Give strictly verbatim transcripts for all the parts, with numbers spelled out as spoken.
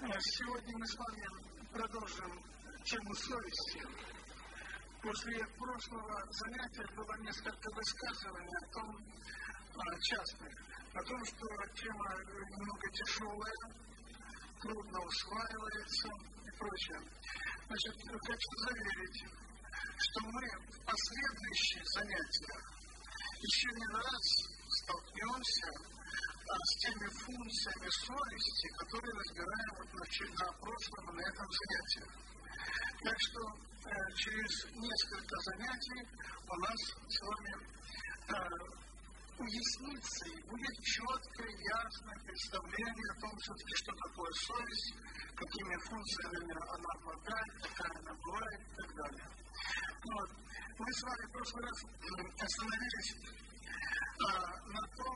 Сегодня мы с вами продолжим тему совести. После прошлого занятия было несколько высказываний о том, частных, о том, что тема немного тяжелая, трудно усваивается и прочее. Значит, хочу заверить, что мы в последующих занятиях еще не раз столкнемся с теми функциями совести, которые разбираем вот на, на прошлом и на этом занятии. Так что э, через несколько занятий у нас с вами э, уяснится и будет четкое, ясное представление о том, все-таки, что такое совесть, какими функциями она обладает, какая она бывает и так далее. Вот. Мы с вами в прошлый раз остановились э, на том,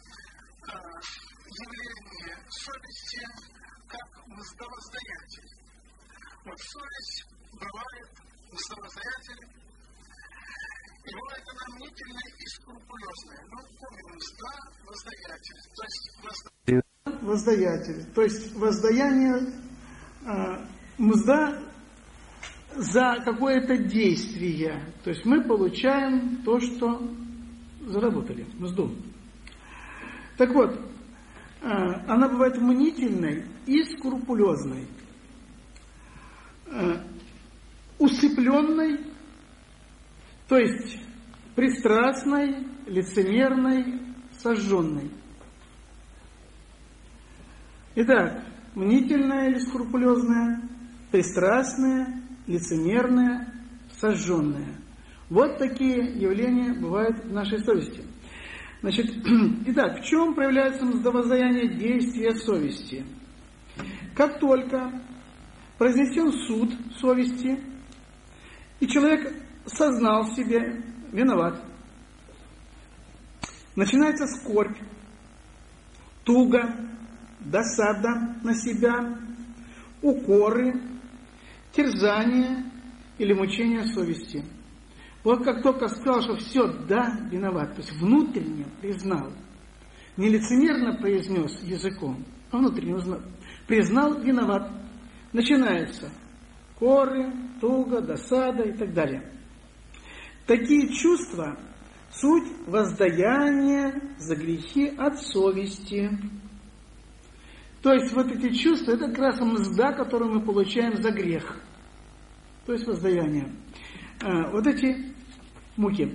явление совести как мздовоздаятель. Вот совесть бывает мздовоздаятель, и бывает она мнительная и скрупулезная. Ну, помним, мздовоздаятель, то есть возда... воздаятель, то есть воздаяние э, мзда за какое-то действие. То есть мы получаем то, что заработали, мзду. Так вот, она бывает мнительной и скрупулезной, усыпленной, то есть пристрастной, лицемерной, сожженной. Итак, мнительная или скрупулезная, пристрастная, лицемерная, сожженная. Вот такие явления бывают в нашей совести. Значит, итак, в чем проявляется мздовоздаяние действия совести? Как только произнесен суд совести, и человек сознал в себе виноват, начинается скорбь, туга, досада на себя, укоры, терзание или мучение совести. Вот как только сказал, что все, да, виноват, то есть внутренне признал, не лицемерно произнес языком, а внутренне узнал, признал виноват, начинается коры, туга, досада и так далее. Такие чувства – суть воздаяния за грехи от совести. То есть вот эти чувства – это как раз мзда, которую мы получаем за грех. То есть воздаяние. А, вот эти муки.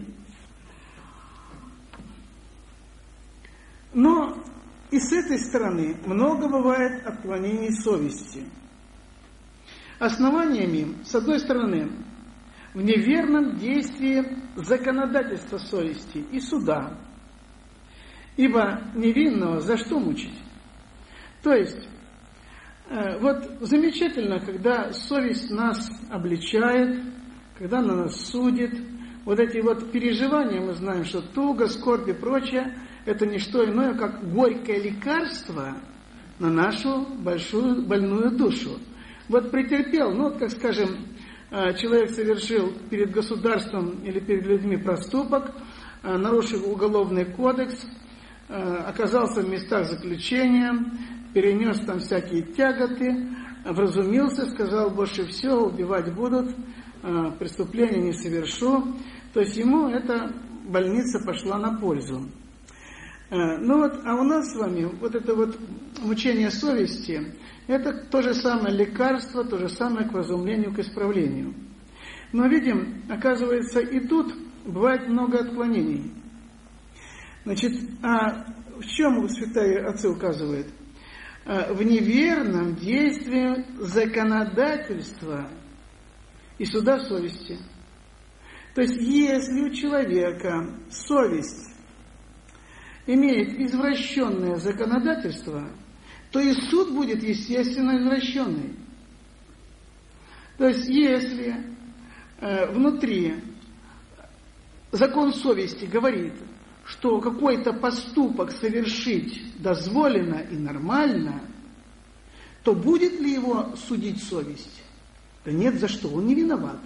Но и с этой стороны много бывает отклонений совести. Основаниями, с одной стороны, в неверном действии законодательства совести и суда. Ибо невинного за что мучить? То есть, э, вот замечательно, когда совесть нас обличает, когда она нас судит, вот эти вот переживания, мы знаем, что туга, скорбь и прочее, это не что иное, как горькое лекарство на нашу большую больную душу. Вот претерпел, ну вот как скажем, человек совершил перед государством или перед людьми проступок, нарушил уголовный кодекс, оказался в местах заключения, перенес там всякие тяготы, вразумился, сказал, больше все, убивать будут, преступления не совершу. То есть ему эта больница пошла на пользу. Ну вот, а у нас с вами вот это вот мучение совести, это то же самое лекарство, то же самое к вразумлению, к исправлению. Но видим, оказывается, и тут бывает много отклонений. Значит, а в чем святые отцы указывают? В неверном действии законодательства и суда совести. То есть, если у человека совесть имеет извращенное законодательство, то и суд будет, естественно, извращенный. То есть, если э, внутри закон совести говорит, что какой-то поступок совершить дозволено и нормально, то будет ли его судить совесть? Да нет, за что? Он не виноват.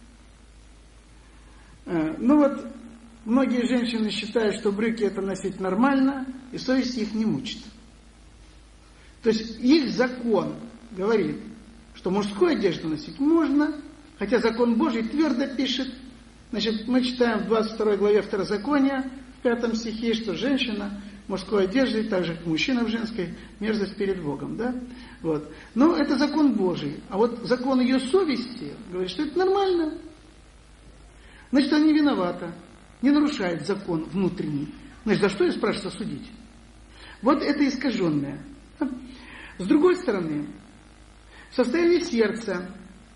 Э, ну вот, многие женщины считают, что брюки это носить нормально, и совесть их не мучит. То есть их закон говорит, что мужскую одежду носить можно, хотя закон Божий твердо пишет. Значит, мы читаем в двадцать второй главе Второзакония, в пятом стихе, что женщина в мужской одежде, так же как мужчина в женской, мерзость перед Богом. Да? Вот. Но это закон Божий. А вот закон ее совести говорит, что это нормально. Значит, она не виновата, не нарушает закон внутренний. Значит, за что ее, спрашивается, судить? Вот это искаженное. С другой стороны, состояние сердца,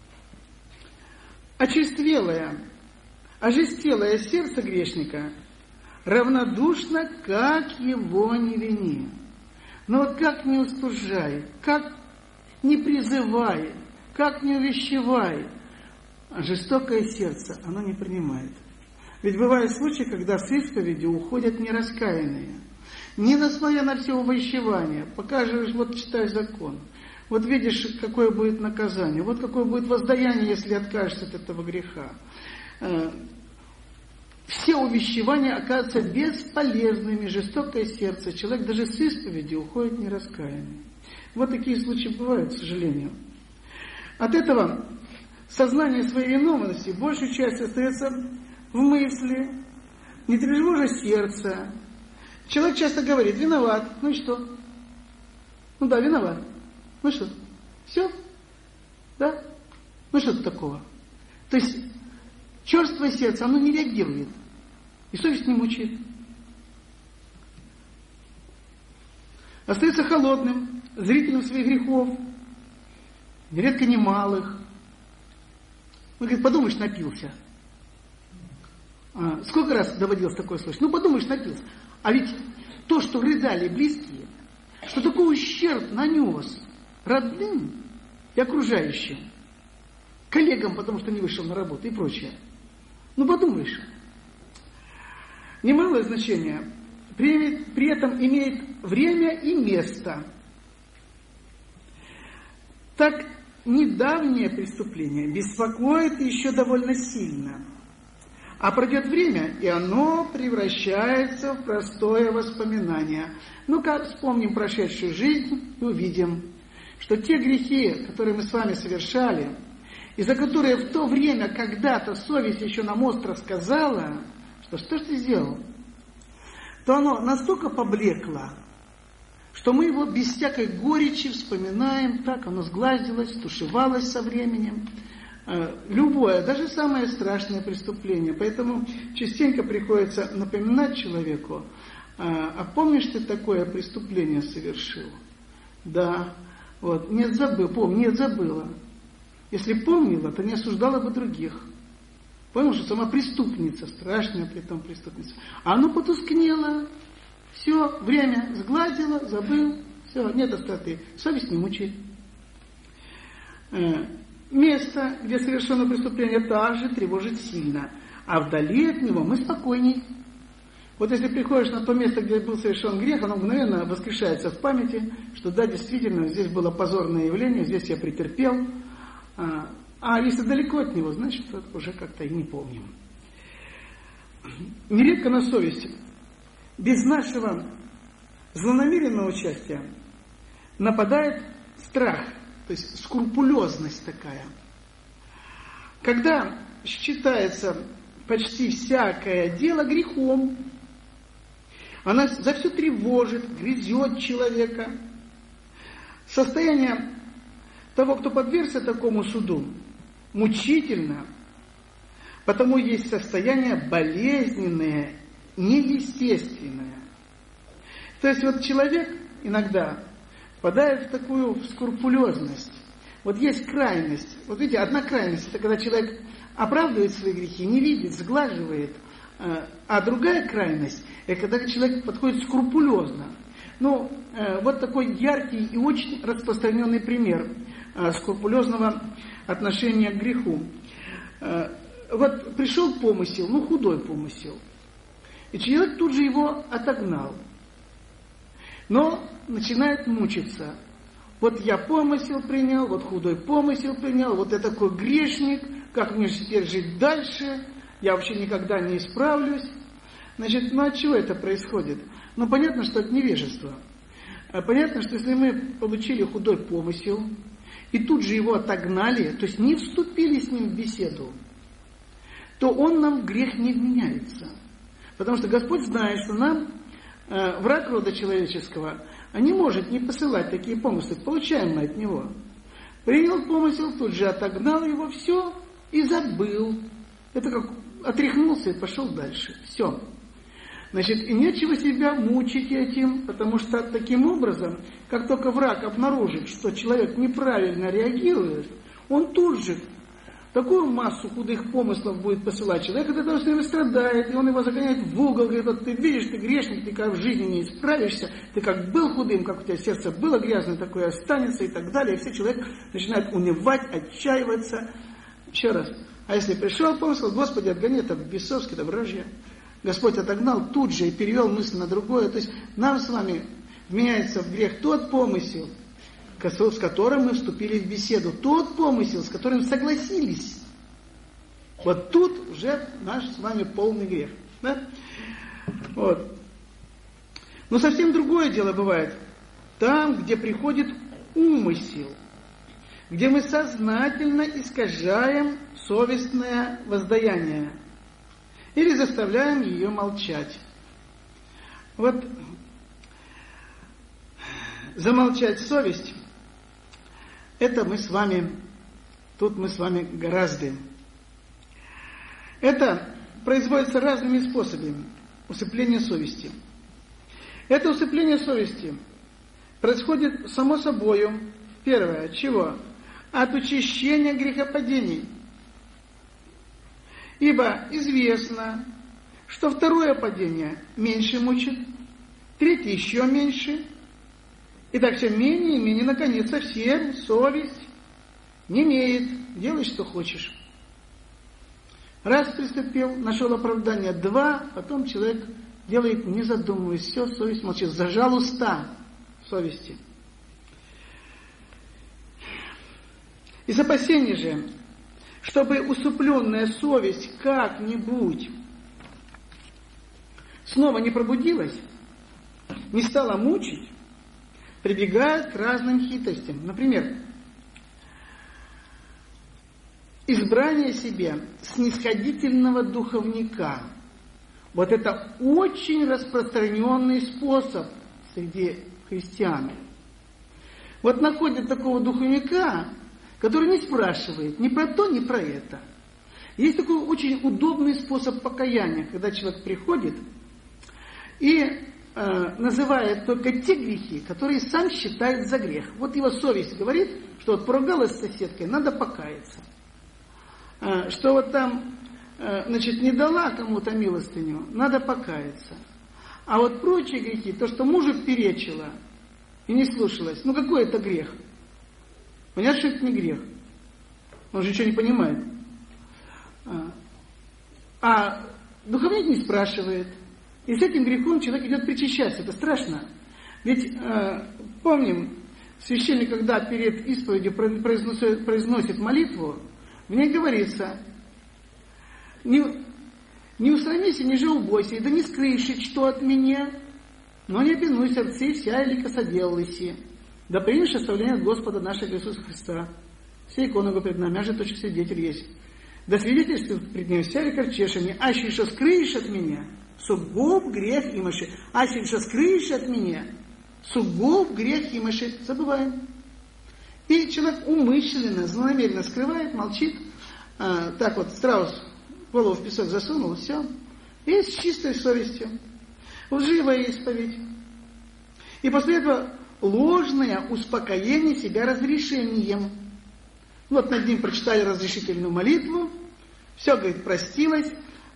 очерствелое, ожестелое сердце грешника равнодушно, как его не вини. Но вот как не устужай, как не призывай, как не увещевай, жестокое сердце оно не принимает. Ведь бывают случаи, когда с исповеди уходят нераскаянные. Несмотря на все увещевания, покажешь, вот читай закон, вот видишь, какое будет наказание, вот какое будет воздаяние, если откажешься от этого греха. Все увещевания оказываются бесполезными, жестокое сердце, человек даже с исповеди уходит нераскаянный. Вот такие случаи бывают, к сожалению. От этого сознание своей виновности большую часть остается в мысли, не тревожа сердца. Человек часто говорит, виноват, ну и что? Ну да, виноват. Ну что? Все? Да? Ну что тут такого? То есть, черствое сердце, оно не реагирует. И совесть не мучает. Остается холодным, зрителем своих грехов, нередко немалых. Ну, говорит, подумаешь, напился. А, сколько раз доводилось такое слышать? Ну, подумаешь, напился. А ведь то, что рыдали близкие, что такой ущерб нанес родным и окружающим, коллегам, потому что не вышел на работу и прочее. Ну, подумаешь. Немалое значение при, при этом имеет время и место. Так, недавнее преступление беспокоит еще довольно сильно. А пройдет время, и оно превращается в простое воспоминание. Ну-ка, вспомним прошедшую жизнь и увидим, что те грехи, которые мы с вами совершали, и за которые в то время когда-то совесть еще нам остро сказала, что что ж ты сделал, то оно настолько поблекло, что мы его без всякой горечи вспоминаем, так оно сглазилось, стушевалось со временем. Любое, даже самое страшное преступление. Поэтому частенько приходится напоминать человеку, а помнишь, ты такое преступление совершил? Да. Вот. Нет, забыл, помни, нет, забыла. Если помнила, то не осуждала бы других. Понял, что сама преступница, страшная при том преступница. А оно потускнело, все, время сгладило, забыл, все, нет остроты, совесть не мучает. Место, где совершено преступление, также тревожит сильно, а вдали от него мы спокойней. Вот если приходишь на то место, где был совершен грех, оно мгновенно воскрешается в памяти, что да, действительно, здесь было позорное явление, здесь я претерпел. А, а если далеко от него, значит, уже как-то и не помним. Нередко на совесть, без нашего злонамеренного участия, нападает страх, то есть скрупулезность такая. Когда считается почти всякое дело грехом, она за все тревожит, грызет человека. Состояние того, кто подвергся такому суду, мучительно, потому есть состояние болезненное, неестественное. То есть вот человек иногда впадает в такую в скрупулезность. Вот есть крайность. Вот видите, одна крайность, это когда человек оправдывает свои грехи, не видит, сглаживает. А другая крайность, это когда человек подходит скрупулезно. Ну, вот такой яркий и очень распространенный пример скрупулезного отношения к греху. Вот пришел помысел, ну худой помысел, и человек тут же его отогнал. Но начинает мучиться. Вот я помысел принял, вот худой помысел принял, вот я такой грешник, как мне теперь жить дальше, я вообще никогда не исправлюсь. Значит, ну от чего это происходит? Ну понятно, что от невежества. Понятно, что если мы получили худой помысел, и тут же его отогнали, то есть не вступили с ним в беседу, то он нам в грех не вменяется. Потому что Господь знает, что нам, э, враг рода человеческого, не может не посылать такие помыслы, получаем мы от него. Принял помысел, тут же отогнал его, все, и забыл. Это как отряхнулся и пошел дальше. Все. Значит, и нечего себя мучить этим, потому что таким образом, как только враг обнаружит, что человек неправильно реагирует, он тут же такую массу худых помыслов будет посылать. Человек от этого все время страдает, и он его загоняет в угол, говорит: вот ты видишь, ты грешник, ты как в жизни не исправишься, ты как был худым, как у тебя сердце было грязное, такое останется и так далее. И все, человек начинает унывать, отчаиваться. Еще раз. А если пришел помысл: Господи, отгони это бесовское доброжье. Господь отогнал тут же и перевел мысль на другое. То есть нам с вами вменяется в грех тот помысел, с которым мы вступили в беседу, тот помысел, с которым согласились. Вот тут уже наш с вами полный грех. Да? Вот. Но совсем другое дело бывает. Там, где приходит умысел, где мы сознательно искажаем совестное воздаяние или заставляем ее молчать. Вот замолчать совесть, это мы с вами, тут мы с вами гораздо. Это производится разными способами, усыпление совести. Это усыпление совести происходит само собою, первое, от чего? От учащения грехопадений. Ибо известно, что второе падение меньше мучит, третье еще меньше, и так все менее и менее, наконец, совсем совесть не имеет, делай, что хочешь. Раз приступил, нашел оправдание, два, потом человек делает, не задумываясь, все, совесть молчит, зажал уста совести. Из опасения же, чтобы усыпленная совесть как-нибудь снова не пробудилась, не стала мучить, прибегают к разным хитростям. Например, избрание себе снисходительного духовника. Вот это очень распространенный способ среди христиан. Вот находят такого духовника, который не спрашивает ни про то, ни про это. Есть такой очень удобный способ покаяния, когда человек приходит и э, называет только те грехи, которые сам считает за грех. Вот его совесть говорит, что вот поругалась с соседкой, надо покаяться. Э, что вот там, э, значит, не дала кому-то милостыню, надо покаяться. А вот прочие грехи, то, что мужу перечила и не слушалась, ну какой это грех? Понятно, что это не грех. Он же ничего не понимает. А, а духовник не спрашивает. И с этим грехом человек идет причащаться. Это страшно. Ведь, э, помним, священник, когда перед исповедью произносит, произносит молитву, в ней говорится: не, не усрамися, не же убойся, и да не скрышит, что от меня, но не обвинуй сердце вся или косоделалась. Да примешь оставление от Господа нашего Иисуса Христа. Все иконы его пред нами, а же точно свидетель есть. Да свидетельствует пред ним вся лекарчешение, аще еще скрыешь от меня, сугуб грех имаши. Аще еще скрыешь от меня, сугуб грех имаши. Забываем. И человек умышленно, злонамеренно скрывает, молчит. А, так вот, страус голову в песок засунул, все. И с чистой совестью. Лживая исповедь. И после этого ложное успокоение себя разрешением. Вот над ним прочитали разрешительную молитву, все, говорит, простилось.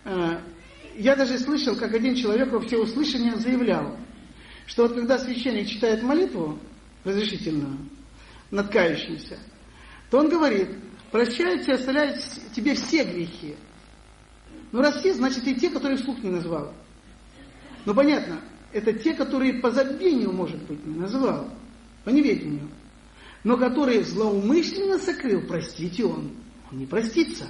Я даже слышал, как один человек во всеуслышание заявлял, что вот когда священник читает молитву разрешительную над кающимся, то он говорит: прощает и оставляет тебе все грехи. Ну раз все, значит и те, которые вслух не назвал. Ну понятно, это те, которые по забвению, может быть, не назвал, по неведению. Но которые злоумышленно сокрыл, простите он, он не простится.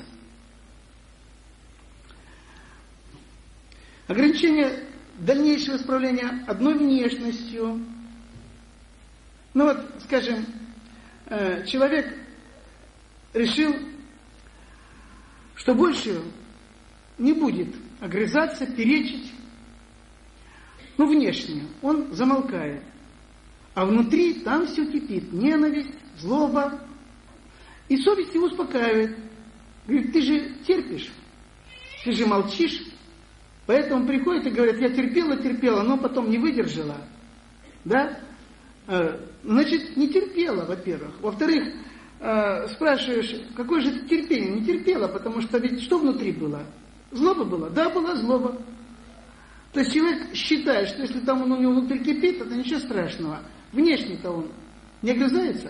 Ограничение дальнейшего исправления одной внешностью. Ну вот, скажем, э, человек решил, что больше не будет огрызаться, перечить, ну, внешне, он замолкает. А внутри там все кипит, ненависть, злоба. И совесть его успокаивает. Говорит, ты же терпишь, ты же молчишь. Поэтому приходит и говорит, я терпела, терпела, но потом не выдержала. Да? Значит, не терпела, во-первых. Во-вторых, спрашиваешь, какое же ты терпение? Не терпела, потому что ведь что внутри было? Злоба была? Да, была злоба. То есть человек считает, что если там он у него внутри кипит, это ничего страшного. Внешне-то он не огрызается.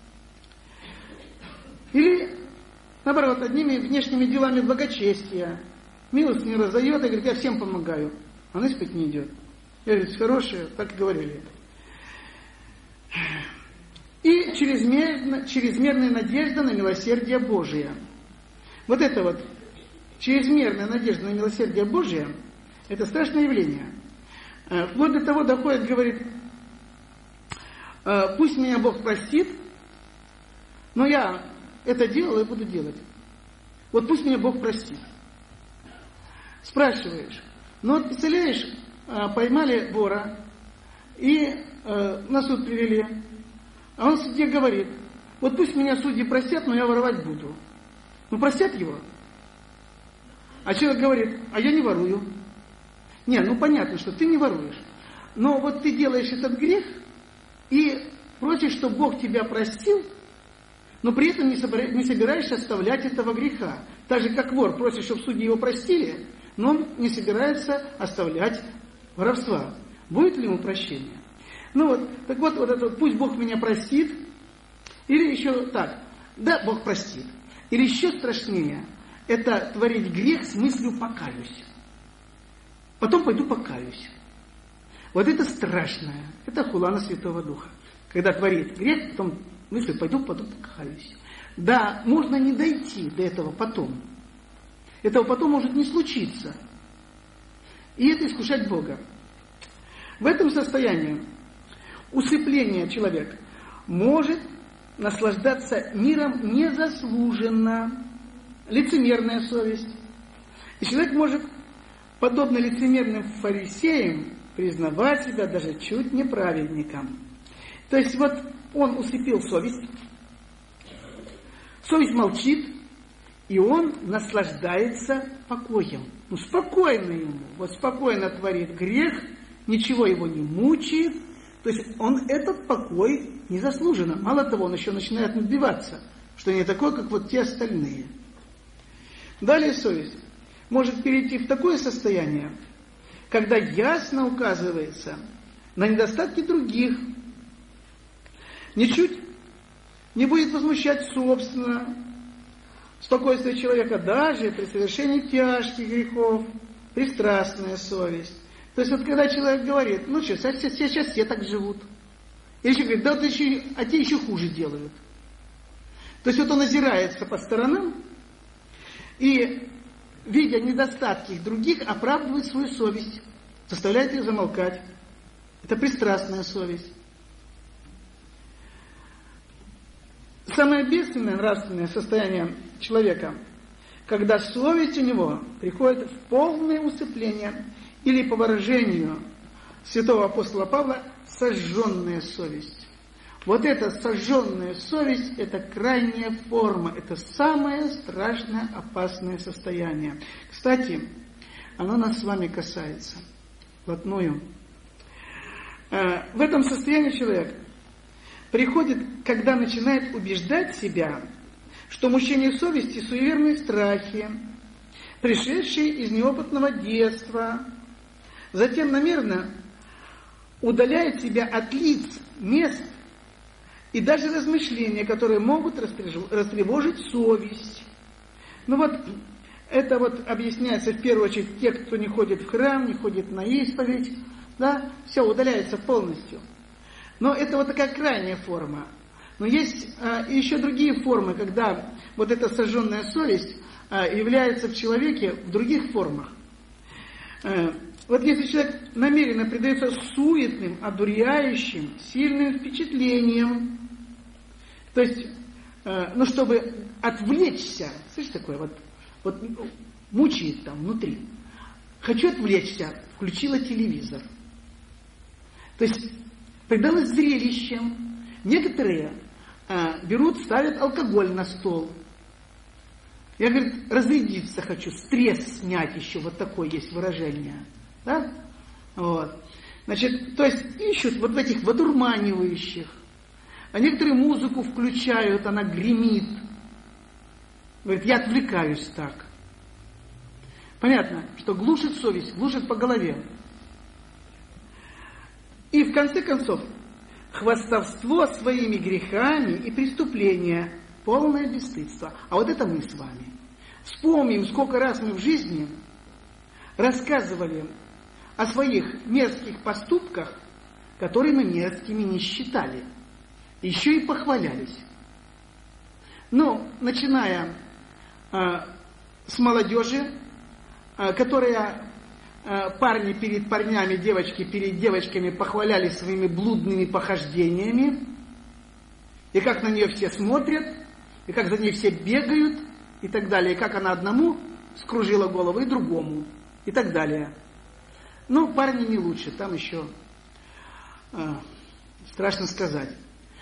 Или, наоборот, одними внешними делами благочестия. Милость не раздает, и говорит, я всем помогаю. Он испыть не идет. Я говорю, хорошие, так и говорили. И чрезмерно, чрезмерная надежда на милосердие Божие. Вот это вот, чрезмерная надежда на милосердие Божие, это страшное явление. Вплоть до того доходит, говорит, пусть меня Бог простит, но я это делал и буду делать. Вот пусть меня Бог простит. Спрашиваешь, ну вот представляешь, поймали вора и на суд привели, а он в суде говорит, вот пусть меня судьи простят, но я воровать буду. Ну простят его. А человек говорит, а я не ворую. Не, ну понятно, что ты не воруешь. Но вот ты делаешь этот грех и просишь, чтобы Бог тебя простил, но при этом не собираешься оставлять этого греха. Так же, как вор просит, чтобы судьи его простили, но он не собирается оставлять воровства. Будет ли ему прощение? Ну вот, так вот, вот это, пусть Бог меня простит, или еще так, да, Бог простит. Или еще страшнее, это творить грех с мыслью «покаюсь». Потом пойду покаюсь. Вот это страшное. Это хула на Святого Духа. Когда творит грех, потом мысль пойду, потом покаюсь. Да, можно не дойти до этого потом. Этого потом может не случиться. И это искушать Бога. В этом состоянии усыпление человек может наслаждаться миром незаслуженно. Лицемерная совесть. И человек может, подобно лицемерным фарисеям, признавать себя даже чуть не праведником. То есть вот он усыпил совесть, совесть молчит, и он наслаждается покоем. Ну, спокойно ему, вот спокойно творит грех, ничего его не мучает, то есть он этот покой незаслуженно. Мало того, он еще начинает набиваться, что не такой, как вот те остальные. Далее совесть может перейти в такое состояние, когда ясно указывается на недостатки других, ничуть не будет возмущать собственно спокойствие человека даже при совершении тяжких грехов, пристрастная совесть. То есть вот когда человек говорит, ну что, сейчас, сейчас все так живут. Или еще говорит, да вот еще, а те еще хуже делают. То есть вот он озирается по сторонам и, видя недостатки других, оправдывает свою совесть, заставляет ее замолкать. Это пристрастная совесть. Самое бедственное нравственное состояние человека, когда совесть у него приходит в полное усыпление, или по выражению святого апостола Павла, сожженная совесть. Вот эта сожженная совесть, это крайняя форма, это самое страшное, опасное состояние. Кстати, оно нас с вами касается вплотную. В этом состоянии человек приходит, когда начинает убеждать себя, что мучение совести – суеверные страхи, пришедшие из неопытного детства, затем намеренно удаляет себя от лиц, мест и даже размышления, которые могут растревожить совесть. Ну вот, это вот объясняется в первую очередь те, кто не ходит в храм, не ходит на исповедь, да, все удаляется полностью. Но это вот такая крайняя форма. Но есть а, еще другие формы, когда вот эта сожженная совесть а, является в человеке в других формах. А, вот если человек намеренно предается суетным, одуряющим, сильным впечатлениям, То есть, э, ну, чтобы отвлечься, слышишь, такое вот, вот мучает там внутри. Хочу отвлечься, включила телевизор. То есть, предалась зрелищем. Некоторые э, берут, ставят алкоголь на стол. Я, говорит, разрядиться хочу, стресс снять еще, вот такое есть выражение. Да? Вот. Значит, то есть ищут вот в этих водурманивающих. А некоторые музыку включают, она гремит. Говорит, я отвлекаюсь так. Понятно, что глушит совесть, глушит по голове. И в конце концов, хвастовство своими грехами и преступления, полное бесстыдство. А вот это мы с вами. Вспомним, сколько раз мы в жизни рассказывали о своих мерзких поступках, которые мы мерзкими не считали. Еще и похвалялись. Ну, начиная э, с молодежи, э, которая э, парни перед парнями, девочки перед девочками похвалялись своими блудными похождениями, и как на нее все смотрят, и как за ней все бегают, и так далее, и как она одному скружила голову, и другому, и так далее. Ну, парни не лучше, там еще э, страшно сказать.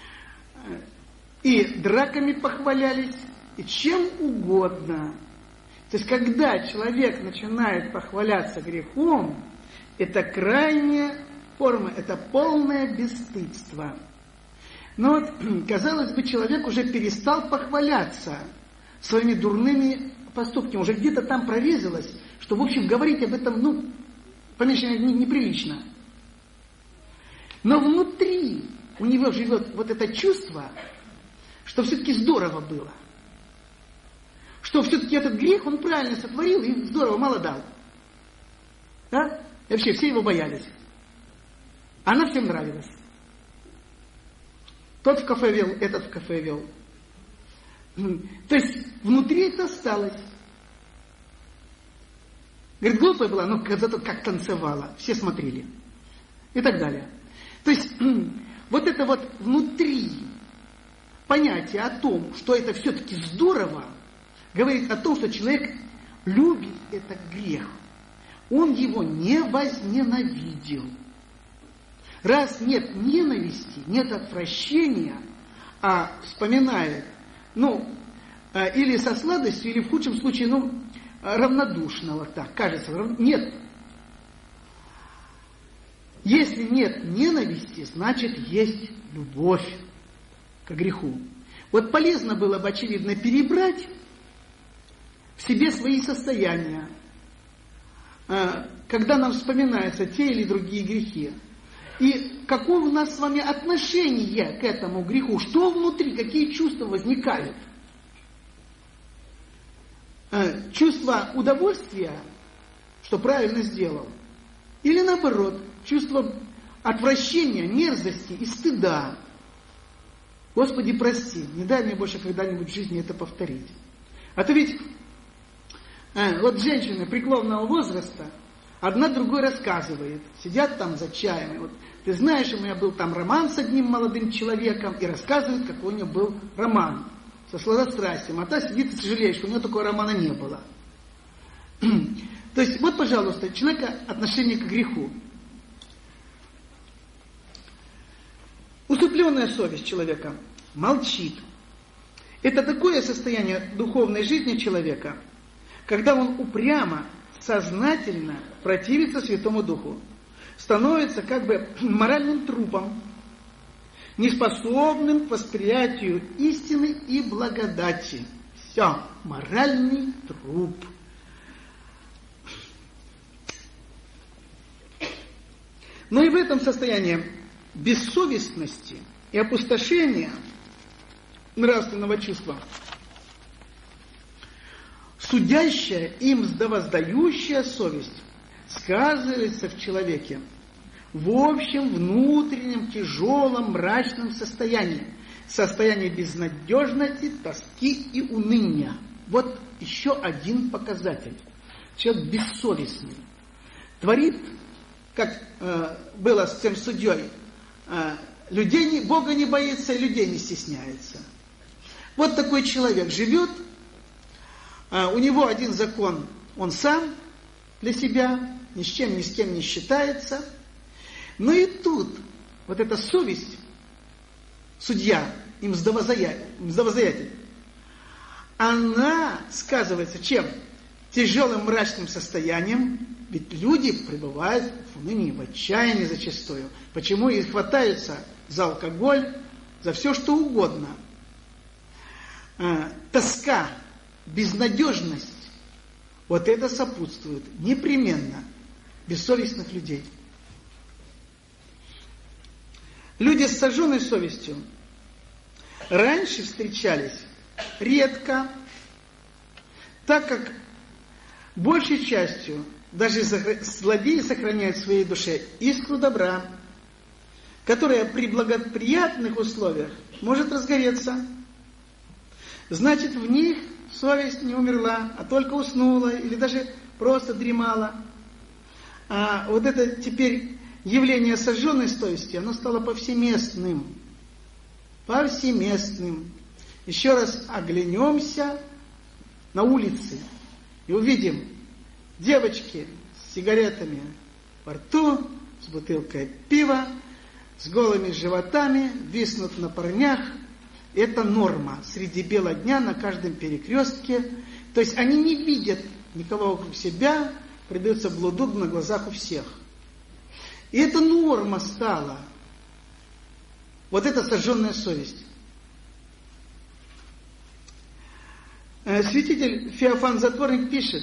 И драками похвалялись, и чем угодно. То есть, когда человек начинает похваляться грехом, это крайняя форма, это полное бесстыдство. Но вот, казалось бы, человек уже перестал похваляться своими дурными поступками, уже где-то там прорезалось, что, в общем, говорить об этом, ну, по меньшей мере, неприлично. Но внутри у него живет вот это чувство, что все-таки здорово было. Что все-таки этот грех он правильно сотворил и здорово мало дал. Да? И вообще все его боялись. Она всем нравилась. Тот в кафе вел, этот в кафе вел. То есть внутри это осталось. Говорит, глупая была, но зато как танцевала. Все смотрели. И так далее. То есть вот это вот внутри понятие о том, что это все-таки здорово, говорит о том, что человек любит этот грех. Он его не возненавидел. Раз нет ненависти, нет отвращения, а вспоминает, ну, или со сладостью, или в худшем случае, ну, равнодушно, вот так, кажется, нет. Если нет ненависти, значит есть любовь к греху. Вот полезно было бы, очевидно, перебрать в себе свои состояния, когда нам вспоминаются те или другие грехи. И какое у нас с вами отношение к этому греху? Что внутри, какие чувства возникают? Чувство удовольствия, что правильно сделал? Или наоборот, чувство отвращения, мерзости и стыда? Господи, прости, не дай мне больше когда-нибудь в жизни это повторить. А то ведь э, вот женщины преклонного возраста, одна другой рассказывает, сидят там за чаем, и вот, ты знаешь, у меня был там роман с одним молодым человеком, и рассказывает, какой у нее был роман со сладострастием, а та сидит и сожалеет, что у нее такого романа не было. То есть, вот, пожалуйста, у человека отношение к греху. Усыпленная совесть человека молчит. Это такое состояние духовной жизни человека, когда он упрямо, сознательно противится Святому Духу, становится как бы моральным трупом, неспособным к восприятию истины и благодати. Все, моральный труп. Но и в этом состоянии бессовестности и опустошения нравственного чувства судящая им сдовоздающая совесть сказывается в человеке в общем внутреннем тяжелом мрачном состоянии, состоянии безнадежности, тоски и уныния. Вот еще один показатель. Человек бессовестный. Творит, как э, было с тем судьей, э, людей не, Бога не боится и людей не стесняется. Вот такой человек живет, у него один закон, он сам для себя, ни с чем, ни с кем не считается. Но и тут вот эта совесть, судья, им мздовоздаятель, она сказывается чем? Тяжелым мрачным состоянием, ведь люди пребывают в унынии, в отчаянии зачастую. Почему и хватаются за алкоголь, за все что угодно. Тоска, безнадежность, вот это сопутствует непременно бессовестных людей. Люди с сожженной совестью раньше встречались редко, так как большей частью даже злодеи сохраняют в своей душе искру добра, которая при благоприятных условиях может разгореться. Значит, в них совесть не умерла, а только уснула или даже просто дремала. А вот это теперь явление сожженной совести, оно стало повсеместным. Повсеместным. Еще раз оглянемся на улице и увидим девочки с сигаретами во рту, с бутылкой пива, с голыми животами, виснут на парнях. Это норма среди бела дня на каждом перекрестке. То есть они не видят никого вокруг себя, предаются блуду на глазах у всех. И это норма стала. Вот это сожженная совесть. Святитель Феофан Затворник пишет: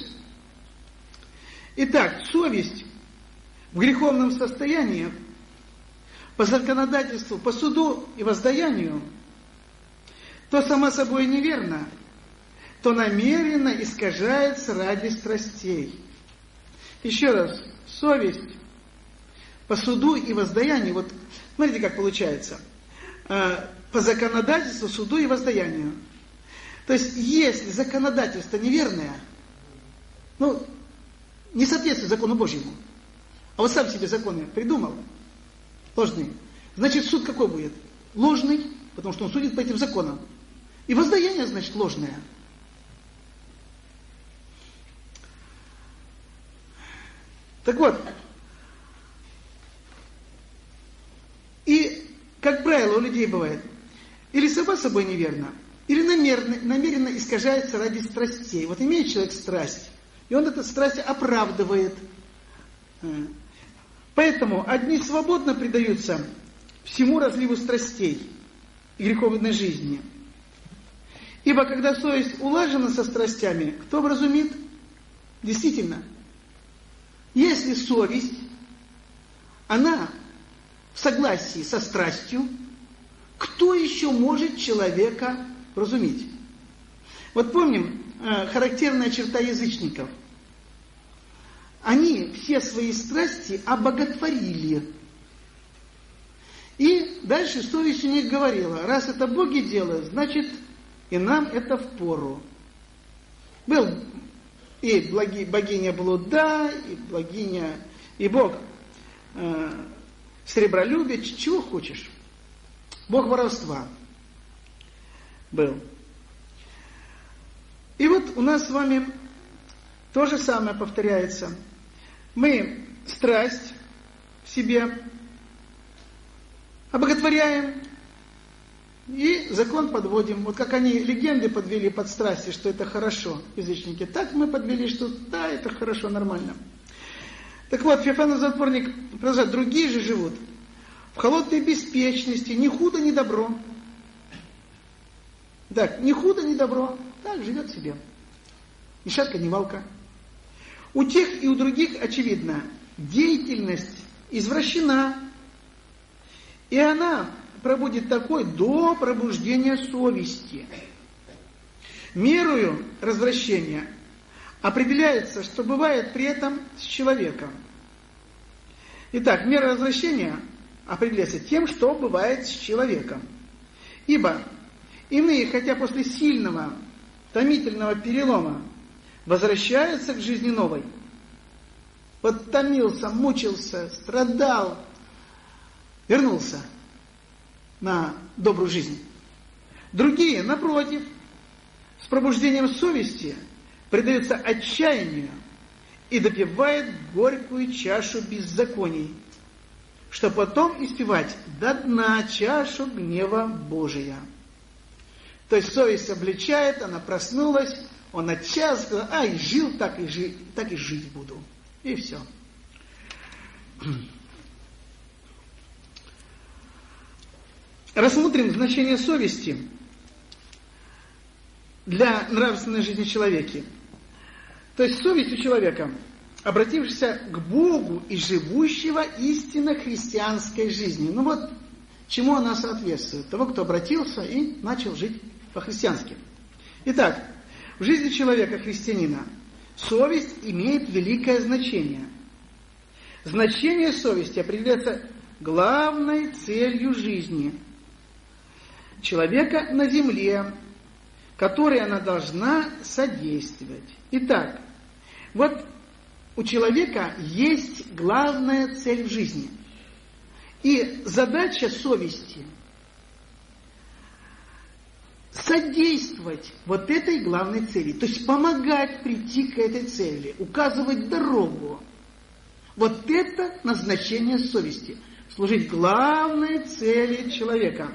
итак, совесть в греховном состоянии по законодательству, по суду и воздаянию то само собой неверно, то намеренно искажается ради страстей. Еще раз, совесть по суду и воздаянию, вот смотрите, как получается, по законодательству, суду и воздаянию. То есть, если законодательство неверное, ну, не соответствует закону Божьему, а вот сам себе законы придумал, ложные, значит, суд какой будет? Ложный, потому что он судит по этим законам. И воздаяние, значит, ложное. Так вот, и, как правило, у людей бывает, или само собой неверно, или намеренно, намеренно искажается ради страстей. Вот имеет человек страсть, и он эту страсть оправдывает. Поэтому одни свободно предаются всему разливу страстей и греховной жизни. Ибо когда совесть улажена со страстями, кто вразумит? Действительно, если совесть, она в согласии со страстью, кто еще может человека вразумить? Вот помним, э, характерная черта язычников. Они все свои страсти обоготворили. И дальше совесть у них говорила: раз это боги делают, значит и нам это впору. Был и благи, богиня блуда, и богиня, и бог э, сребролюбия, чего хочешь. Бог воровства был. И вот у нас с вами то же самое повторяется. Мы страсть в себе обоготворяем и закон подводим. Вот как они легенды подвели под страсти, что это хорошо, язычники, так мы подвели, что да, это хорошо, нормально. Так вот, Феофан Затворник продолжает: другие же живут в холодной беспечности, ни худо, ни добро. Так, ни худо, ни добро, так живет себе. Ни шатка, ни валка. У тех и у других, очевидно, деятельность извращена, и она пробудет такой до пробуждения совести. Мерою развращения определяется, что бывает при этом с человеком. Итак, мера развращения определяется тем, что бывает с человеком. Ибо иные, хотя после сильного, томительного перелома, возвращаются к жизни новой. Вот томился, мучился, страдал, вернулся на добрую жизнь. Другие, напротив, с пробуждением совести предаются отчаянию и допивают горькую чашу беззаконий, чтобы потом испевать до дна чашу гнева Божия. То есть совесть обличает, она проснулась, он отчаялся, сказал, ай, жил, так и, жи, так и жить буду. И все. Рассмотрим значение совести для нравственной жизни человека. То есть совесть у человека, обратившегося к Богу и живущего истинно христианской жизнью. Ну вот, чему она соответствует? Того, кто обратился и начал жить по-христиански. Итак, в жизни человека, христианина, совесть имеет великое значение. Значение совести определяется главной целью жизни человека на земле, которой она должна содействовать. Итак, вот у человека есть главная цель в жизни. И задача совести содействовать вот этой главной цели. То есть помогать прийти к этой цели, указывать дорогу. Вот это назначение совести. Служить главной цели человека.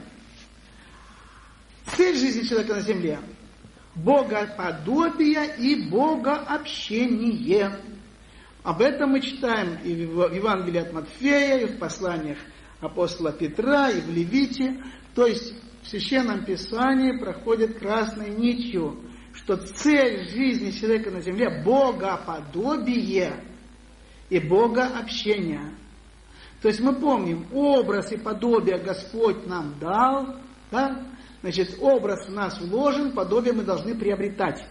Цель жизни человека на земле – богоподобие и богообщение. Об этом мы читаем и в Евангелии от Матфея, и в посланиях апостола Петра, и в Левите. То есть в Священном Писании проходит красной нитью, что цель жизни человека на земле – богоподобие и богообщение. То есть мы помним, образ и подобие Господь нам дал, да? Значит, образ в нас вложен, подобие мы должны приобретать.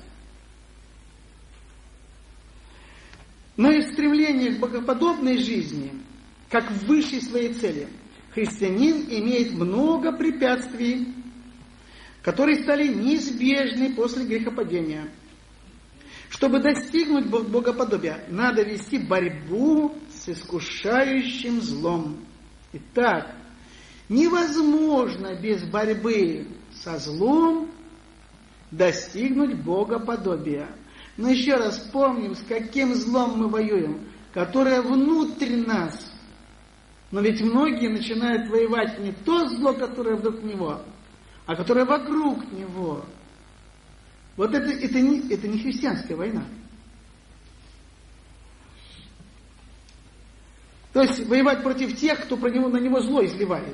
Но и в стремлении к богоподобной жизни, как в высшей своей цели, христианин имеет много препятствий, которые стали неизбежны после грехопадения. Чтобы достигнуть богоподобия, надо вести борьбу с искушающим злом. Итак, невозможно без борьбы со злом достигнуть богоподобия. Но еще раз помним, с каким злом мы воюем, которое внутрь нас. Но ведь многие начинают воевать не то зло, которое вокруг него, а которое вокруг него. Вот это, это, не, это не христианская война. То есть воевать против тех, кто про него, на него зло изливает.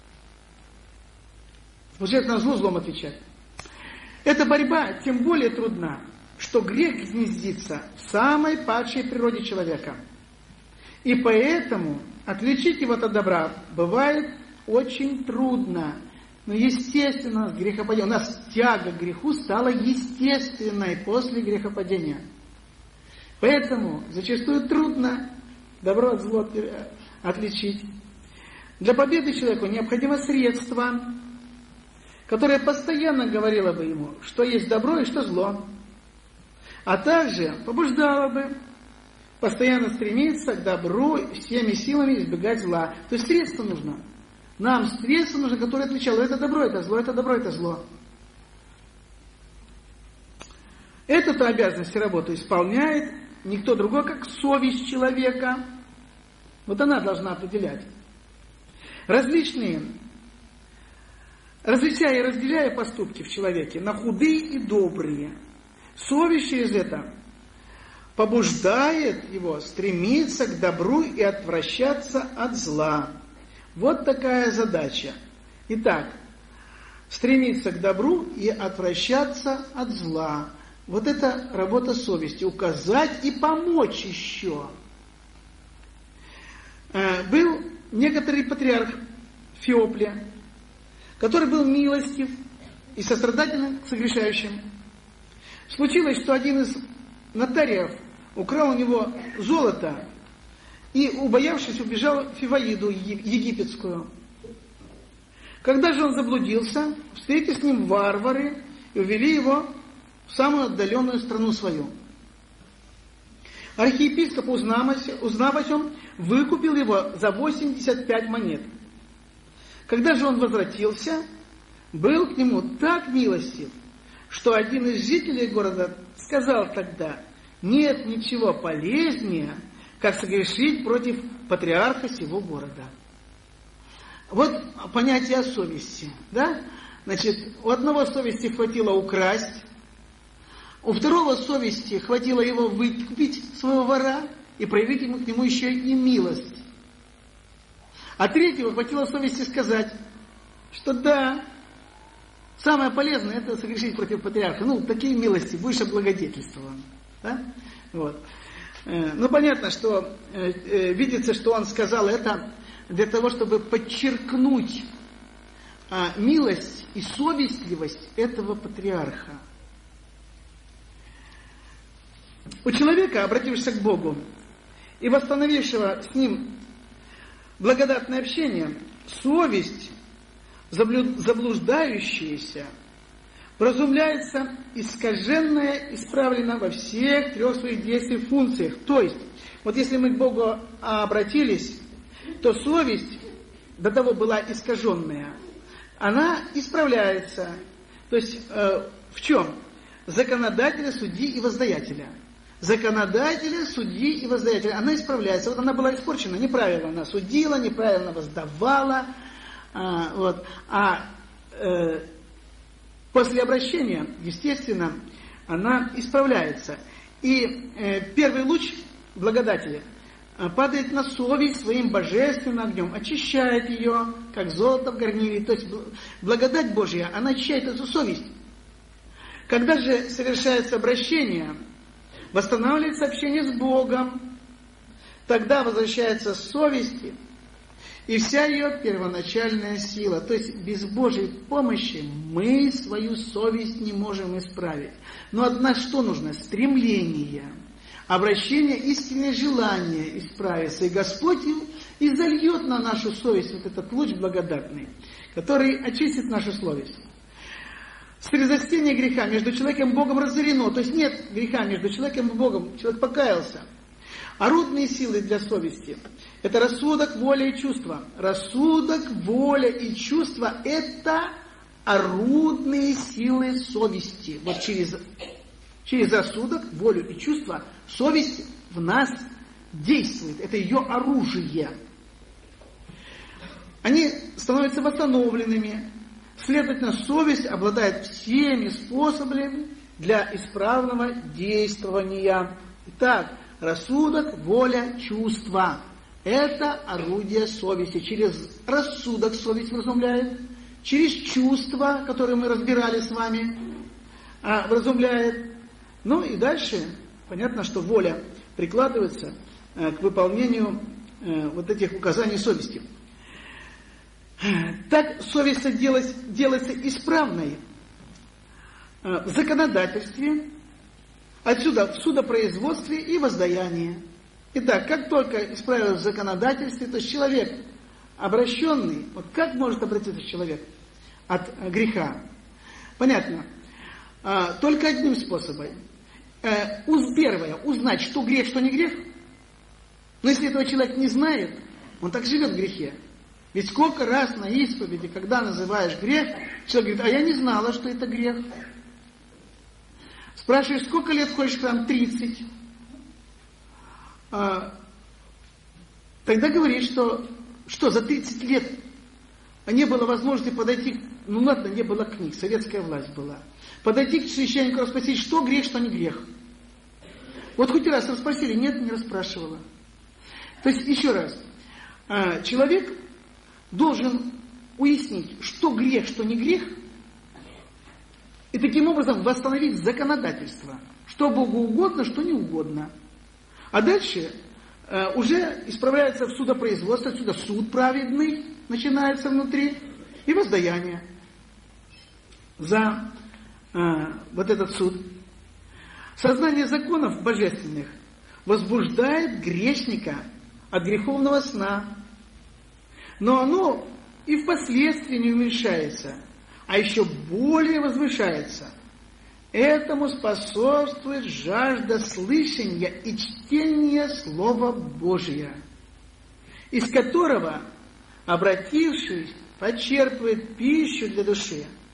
Получается, на зло злом отвечать. Эта борьба тем более трудна, что грех гнездится в самой падшей природе человека. И поэтому отличить его от добра бывает очень трудно. Но естественно, с грехопадением, у нас тяга к греху стала естественной после грехопадения. Поэтому зачастую трудно добро от зла отличить. Для победы человеку необходимо средство, которое постоянно говорило бы ему, что есть добро и что зло. А также побуждало бы постоянно стремиться к добру, всеми силами избегать зла. То есть средство нужно. Нам средство нужно, которое отвечало, это добро, это зло, это добро, это зло. Эту обязанность и работу исполняет никто другой, как совесть человека. Вот она должна определять. Различные, различая и разделяя поступки в человеке на худые и добрые, совесть через это побуждает его стремиться к добру и отвращаться от зла. Вот такая задача. Итак, стремиться к добру и отвращаться от зла. Вот это работа совести. Указать и помочь еще. Был некоторый патриарх Феоплия, который был милостив и сострадателен к согрешающим. Случилось, что один из нотариев украл у него золото и, убоявшись, убежал в Фиваиду египетскую. Когда же он заблудился, встретились с ним варвары и увели его в самую отдаленную страну свою. Архиепископ, узнав о чем, выкупил его за восемьдесят пять монет. Когда же он возвратился, был к нему так милостив, что один из жителей города сказал тогда: нет ничего полезнее, как согрешить против патриарха сего города. Вот понятие о совести. Да? Значит, у одного совести хватило украсть, у второго совести хватило его выкупить, своего вора, и проявить ему к нему еще и милость. А третьего хватило совести сказать, что да, самое полезное — это согрешить против патриарха. Ну, такие милости, будешь облагодетельствован. Да? Вот. Ну, понятно, что э, э, видится, что он сказал это для того, чтобы подчеркнуть э, милость и совестливость этого патриарха. У человека, обратившегося к Богу и восстановившего с ним благодатное общение, совесть, заблуждающаяся, вразумляется искаженная, исправлена во всех трех своих действиях, функциях. То есть, вот если мы к Богу обратились, то совесть, до того была искаженная, она исправляется. То есть, э, в чем? Законодателя, судьи и воздаятеля. Законодателя, судьи и воздаятеля. Она исправляется. Вот она была испорчена, неправильно она судила, неправильно воздавала. А, вот. а э, после обращения, естественно, она исправляется. И э, первый луч благодати э, падает на совесть своим божественным огнем, очищает ее, как золото в горниле. То есть благодать Божья, она очищает эту совесть. Когда же совершается обращение, восстанавливается общение с Богом, тогда возвращается совесть и вся ее первоначальная сила. То есть без Божьей помощи мы свою совесть не можем исправить. Но от нас что нужно? Стремление, обращение, истинное желание исправиться. И Господь и зальет на нашу совесть вот этот луч благодатный, который очистит нашу совесть. Срезостение греха между человеком и Богом разорено. То есть нет греха между человеком и Богом. Человек покаялся. Орудные силы для совести — это рассудок, воля и чувство. Рассудок, воля и чувство — это орудные силы совести. Вот через, через рассудок, волю и чувство совесть в нас действует. Это ее оружие. Они становятся восстановленными. Следовательно, совесть обладает всеми способами для исправного действования. Итак, рассудок, воля, чувство – это орудие совести. Через рассудок совесть вразумляет, через чувства, которые мы разбирали с вами, вразумляет. Ну и дальше, понятно, что воля прикладывается к выполнению вот этих указаний совести. Так совесть делается, делается исправной в законодательстве, отсюда в судопроизводстве и воздаянии. Итак, как только исправилось в законодательстве, то есть человек обращенный, вот как может обратиться человек от греха? Понятно. Только одним способом. Первое, узнать, что грех, что не грех. Но если этого человек не знает, он так живет в грехе. Ведь сколько раз на исповеди, когда называешь грех, человек говорит: а я не знала, что это грех. Спрашиваешь, сколько лет ходишь в храм? тридцать. А, тогда говоришь, что, что за тридцать лет не было возможности подойти, ну ладно, не было книг, советская власть была, подойти к священнику и спросить, что грех, что не грех. Вот хоть раз расспросили, нет, не расспрашивала. То есть, еще раз, а, человек должен уяснить, что грех, что не грех, и таким образом восстановить законодательство, что Богу угодно, что не угодно. А дальше э, уже исправляется в судопроизводство, отсюда суд праведный начинается внутри, и воздаяние за э, вот этот суд. Сознание законов божественных возбуждает грешника от греховного сна, но оно и впоследствии не уменьшается, а еще более возвышается. Этому способствует жажда слышания и чтения Слова Божия, из которого, обратившись, почерпывает пищу для души.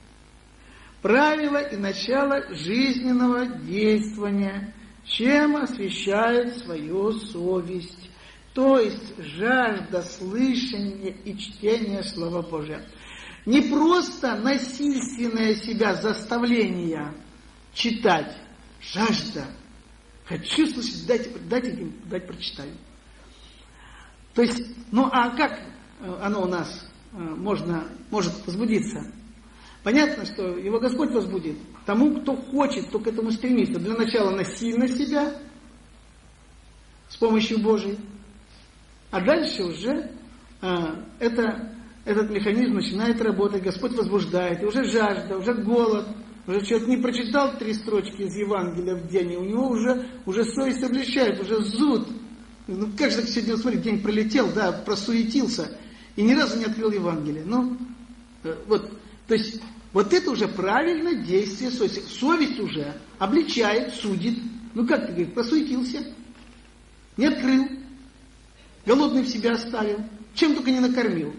правило и начало жизненного действования, чем освещает свою совесть, то есть жажда слышания и чтения Слова Божия. Не просто насильственное себя заставление читать, жажда. Хочу слышать, дайте, дайте, дайте прочитаю. То есть, ну а как оно у нас можно, может возбудиться? Понятно, что его Господь возбудит тому, кто хочет, кто к этому стремится. Для начала насильно себя с помощью Божией, а дальше уже а, это, этот механизм начинает работать, Господь возбуждает, и уже жажда, уже голод, уже человек не прочитал три строчки из Евангелия в день, и у него уже, уже совесть облегчает, уже зуд. Ну как же так сегодня, смотри, день пролетел, да, просуетился, и ни разу не открыл Евангелие. Ну, вот, то есть, вот это уже правильное действие совести. Совесть уже обличает, судит. Ну как ты говоришь, просуетился, не открыл, голодный в себя оставил, чем только не накормил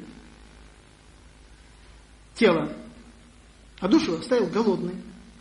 тело, а душу оставил голодной.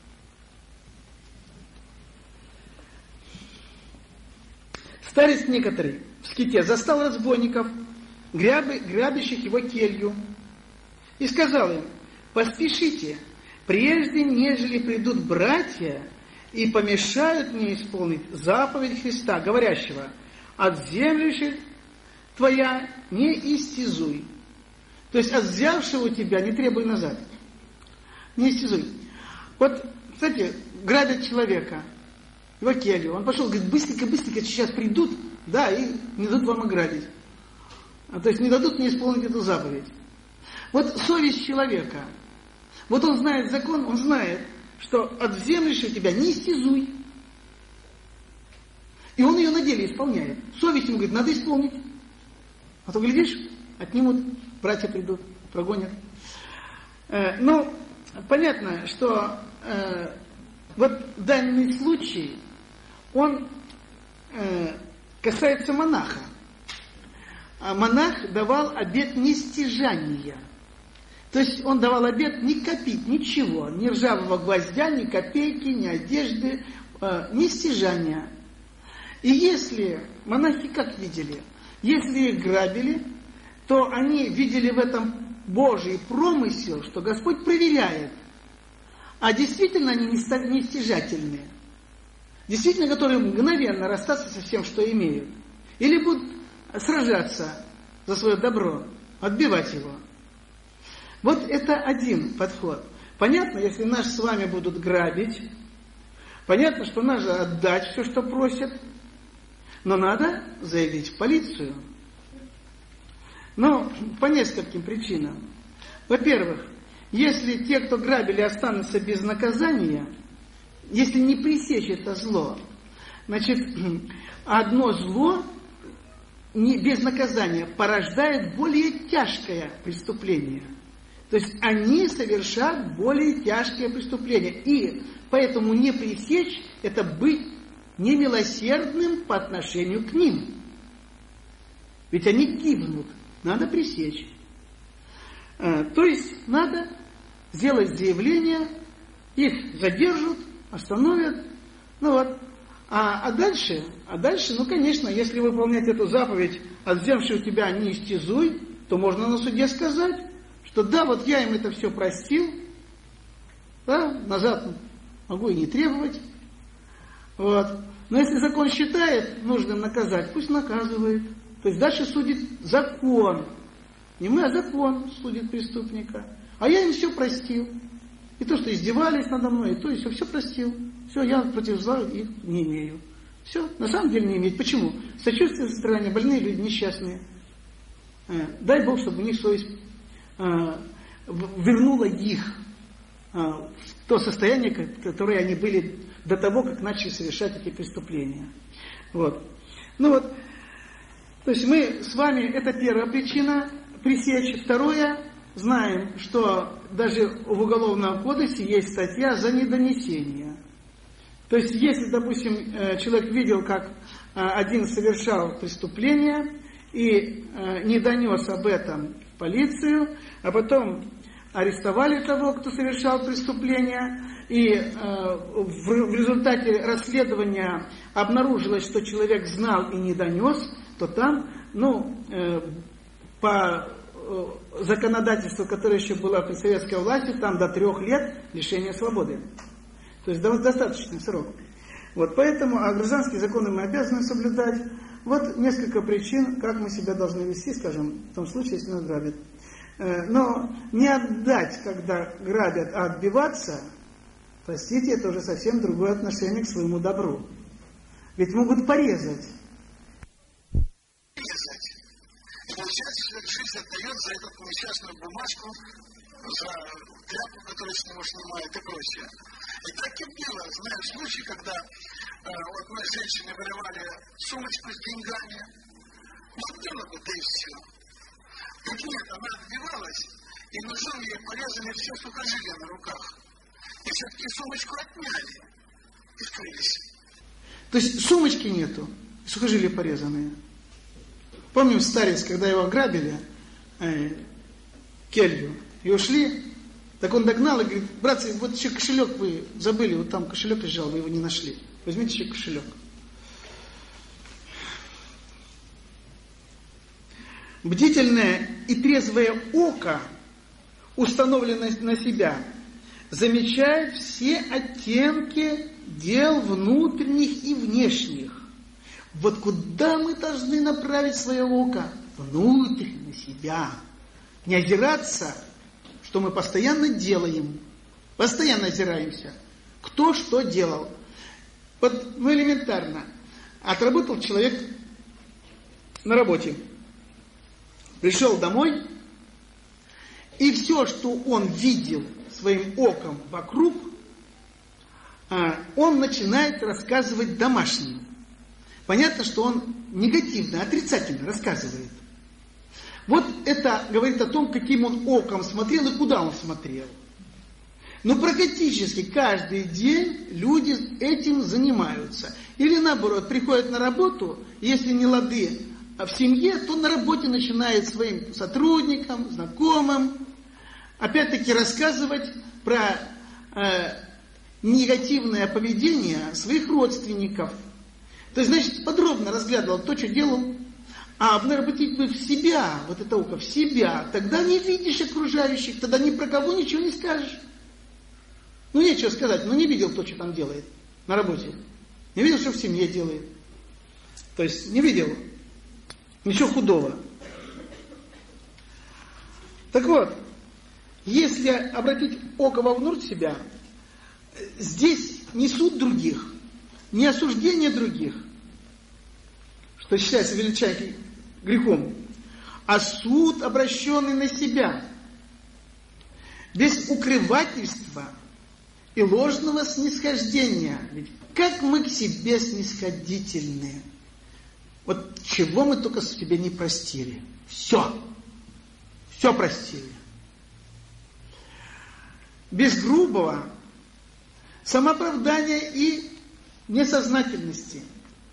Старец некоторый в ските застал разбойников, грабы, грабящих его келью, и сказал им: поспешите, прежде нежели придут братья и помешают мне исполнить заповедь Христа, говорящего: от земли твоя не истязуй. То есть от взявшего у тебя не требуй назад. Не истязуй. Вот, кстати, грабят человека, его келью. Он пошел, говорит, быстренько-быстренько сейчас придут, да, и не дадут вам ограбить. А, то есть не дадут мне исполнить эту заповедь. Вот совесть человека. Вот он знает закон, он знает, что от вземлющего тебя не истязуй. И он ее на деле исполняет. Совесть ему говорит, надо исполнить. А то, глядишь, отнимут, братья придут, прогонят. Э, ну, понятно, что э, вот данный случай, он э, касается монаха. А монах давал обет нестяжания. То есть он давал обет не копить ничего, ни ржавого гвоздя, ни копейки, ни одежды, э, ни стяжания. И если монахи как видели? Если их грабили, то они видели в этом Божий промысел, что Господь проверяет, а действительно они не стяжательные, действительно которые мгновенно расстаться со всем, что имеют, или будут сражаться за свое добро, отбивать его. Вот это один подход. Понятно, если нас с вами будут грабить, понятно, что надо отдать все, что просят, но надо заявить в полицию. Но по нескольким причинам. Во-первых, если те, кто грабили, останутся без наказания, если не пресечь это зло, значит, одно зло не, без наказания порождает более тяжкое преступление. То есть они совершат более тяжкое преступление. И поэтому не пресечь – это быть немилосердным по отношению к ним. Ведь они гибнут. Надо пресечь. А, то есть надо сделать заявление, их задержат, остановят. Ну вот. А, а дальше, а дальше, ну конечно, если выполнять эту заповедь, от взявшего у тебя не истязуй, то можно на суде сказать, что да, вот я им это все простил, да, назад могу и не требовать. Вот. Но если закон считает нужным наказать, пусть наказывает. То есть дальше судит закон. Не мы, а закон судит преступника. А я им все простил. И то, что издевались надо мной, и то, и все, все простил. Все, я против зла их не имею. Все, на самом деле не имею. Почему? Сочувствие, сострадание, больные люди, несчастные. Дай Бог, чтобы у них совесть вернула их в то состояние, которое они были до того, как начали совершать эти преступления. Вот. Ну вот, то есть мы с вами, это первая причина пресечь. Второе, знаем, что даже в Уголовном кодексе есть статья за недонесение. То есть, если, допустим, человек видел, как один совершал преступление и не донес об этом в полицию, а потом арестовали того, кто совершал преступление, и э, в, в результате расследования обнаружилось, что человек знал и не донес, то там, ну, э, по э, законодательству, которое еще было при советской власти, там до трех лет лишения свободы. То есть достаточный срок. Вот, поэтому а гражданские законы мы обязаны соблюдать. Вот несколько причин, как мы себя должны вести, скажем, в том случае, если нас грабят. Но не отдать, когда грабят, а отбиваться, простите, это уже совсем другое отношение к своему добру. Ведь могут порезать. Порезать. И получается, человек жизнь отдает за эту несчастную бумажку, за тряпку, которую с него снимают и прочее. И так и было. Знаю случай, когда э, вот мы с женщиной вырывали сумочку с деньгами. Вот было бы, да и все. Так нет, она отбивалась, и ножом ей порезали все сухожилия на руках. И все-таки сумочку отняли и скрылись. То есть сумочки нету, сухожилия порезанные. Помню старец, когда его ограбили, э, келью, и ушли, так он догнал и говорит: братцы, вот еще кошелек вы забыли, вот там кошелек лежал, вы его не нашли. Возьмите еще кошелек. Бдительное и трезвое око, установленное на себя, замечает все оттенки дел внутренних и внешних. Вот куда мы должны направить свое око? Внутрь, на себя. Не озираться, что мы постоянно делаем. Постоянно озираемся. Кто что делал. Вот, ну, элементарно. Отработал человек на работе. Пришел домой, и все, что он видел своим оком вокруг, он начинает рассказывать домашним. Понятно, что он негативно, отрицательно рассказывает. Вот это говорит о том, каким он оком смотрел и куда он смотрел. Но практически каждый день люди этим занимаются. Или наоборот, приходят на работу, если не лады в семье, то на работе начинает своим сотрудникам, знакомым, опять-таки рассказывать про э, негативное поведение своих родственников. То есть, значит, подробно разглядывал то, что делал, а обратить бы в себя, вот это око, в себя, тогда не видишь окружающих, тогда ни про кого ничего не скажешь. Ну, нечего сказать, ну не видел то, что там делает на работе. Не видел, что в семье делает. То есть, не видел. Ничего худого. Так вот, если обратить око вовнутрь себя, здесь не суд других, не осуждение других, что считается величайшим грехом, а суд, обращенный на себя, без укрывательства и ложного снисхождения. Ведь как мы к себе снисходительны. Вот чего мы только себе не простили. Все. Все простили. Без грубого самооправдания и несознательности.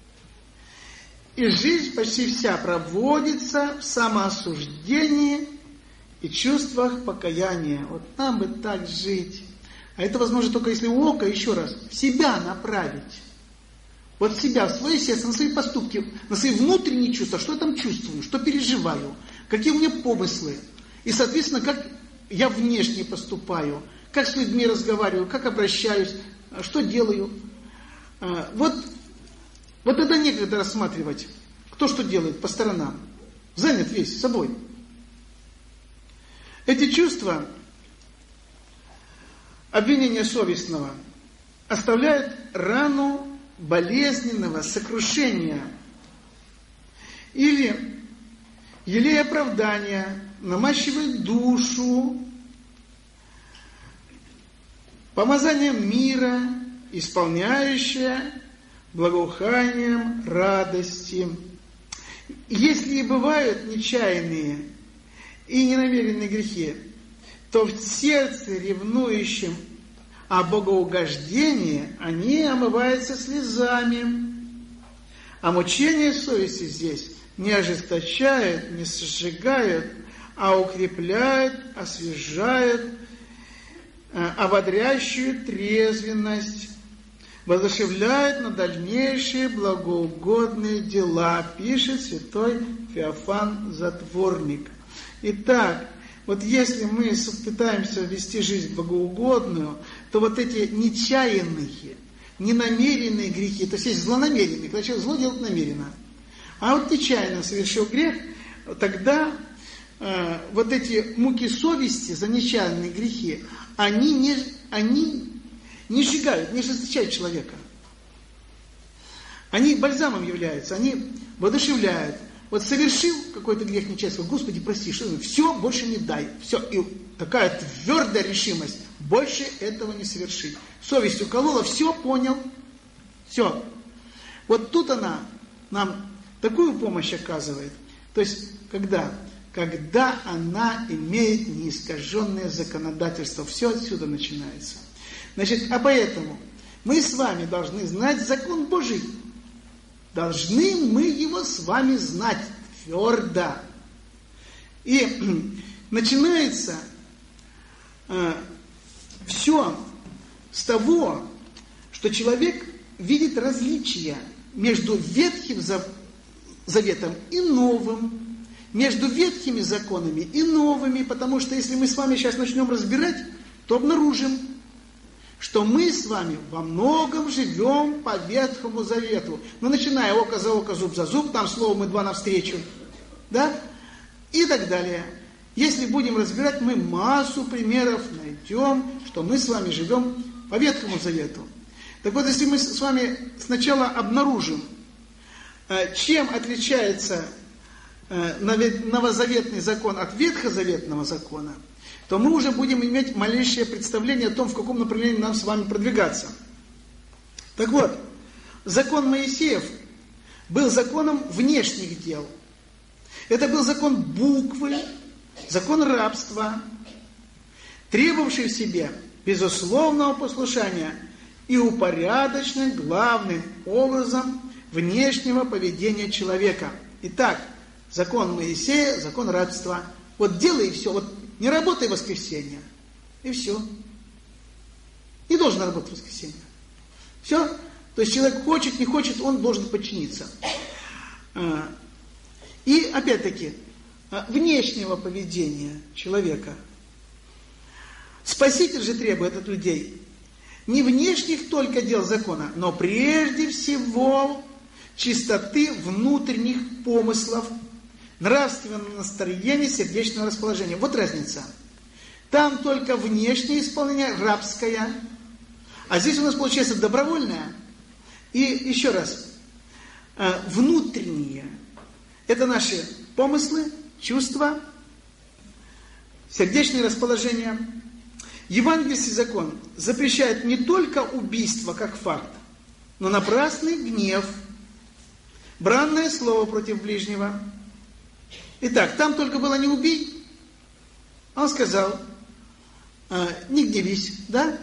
И жизнь почти вся проводится в самоосуждении и чувствах покаяния. Вот нам бы так жить. А это возможно только если око, еще раз, в себя направить. Вот в себя, в свое сердце, на свои поступки, на свои внутренние чувства, что я там чувствую, что переживаю, какие у меня помыслы. И, соответственно, как я внешне поступаю, как с людьми разговариваю, как обращаюсь, что делаю. Вот, вот тогда некогда рассматривать, кто что делает по сторонам. Занят весь собой. Эти чувства обвинения совестного оставляют рану болезненного сокрушения или елей оправдания, намащивает душу помазанием мира, исполняющее благоуханием радости. Если и бывают нечаянные и ненамеренные грехи, то в сердце ревнующем о богоугождении они омываются слезами. А мучения совести здесь не ожесточают, не сжигают, а укрепляет, освежает, ободряющую трезвенность, воодушевляет на дальнейшие благоугодные дела, пишет святой Феофан Затворник. Итак, вот если мы пытаемся вести жизнь благоугодную, то вот эти нечаянные, ненамеренные грехи, то есть есть злонамеренные, когда человек зло делает намеренно, а вот нечаянно совершил грех, тогда э, вот эти муки совести за нечаянные грехи, они не, они не сжигают, не ожесточают человека. Они бальзамом являются, они воодушевляют. Вот совершил какой-то грех нечестный, Господи, прости, что все, больше не дай. Все, и такая твердая решимость, больше этого не совершить. Совесть уколола, все понял, все. Вот тут она нам такую помощь оказывает. То есть, когда? Когда она имеет неискаженное законодательство. Все отсюда начинается. Значит, а поэтому мы с вами должны знать закон Божий. Должны мы его с вами знать твердо. И начинается э, все с того, что человек видит различия между Ветхим Заветом и Новым, между ветхими законами и новыми, потому что если мы с вами сейчас начнем разбирать, то обнаружим, что мы с вами во многом живем по Ветхому Завету. Ну, начиная око за око, зуб за зуб, там слово мы два навстречу, да, и так далее. Если будем разбирать, мы массу примеров найдем, что мы с вами живем по Ветхому Завету. Так вот, если мы с вами сначала обнаружим, чем отличается новозаветный закон от ветхозаветного закона, то мы уже будем иметь малейшее представление о том, в каком направлении нам с вами продвигаться. Так вот, закон Моисеев был законом внешних дел. Это был закон буквы, закон рабства, требовавший в себе безусловного послушания и упорядоченный главным образом внешнего поведения человека. Итак, закон Моисея, закон рабства. Вот делай все, вот не работай в воскресенье, и все. Не должен работать в воскресенье. Все. То есть человек хочет, не хочет, он должен подчиниться. И опять-таки, внешнего поведения человека. Спаситель же требует от людей не внешних только дел закона, но прежде всего чистоты внутренних помыслов, нравственного настроения, сердечного расположения. Вот разница. Там только внешнее исполнение, рабское, а здесь у нас получается добровольное. И еще раз, внутреннее. Это наши помыслы, чувства, сердечные расположения. Евангельский закон запрещает не только убийство как факт, но напрасный гнев, бранное слово против ближнего. Итак, там только было не убей, он сказал, э, не гневись, да?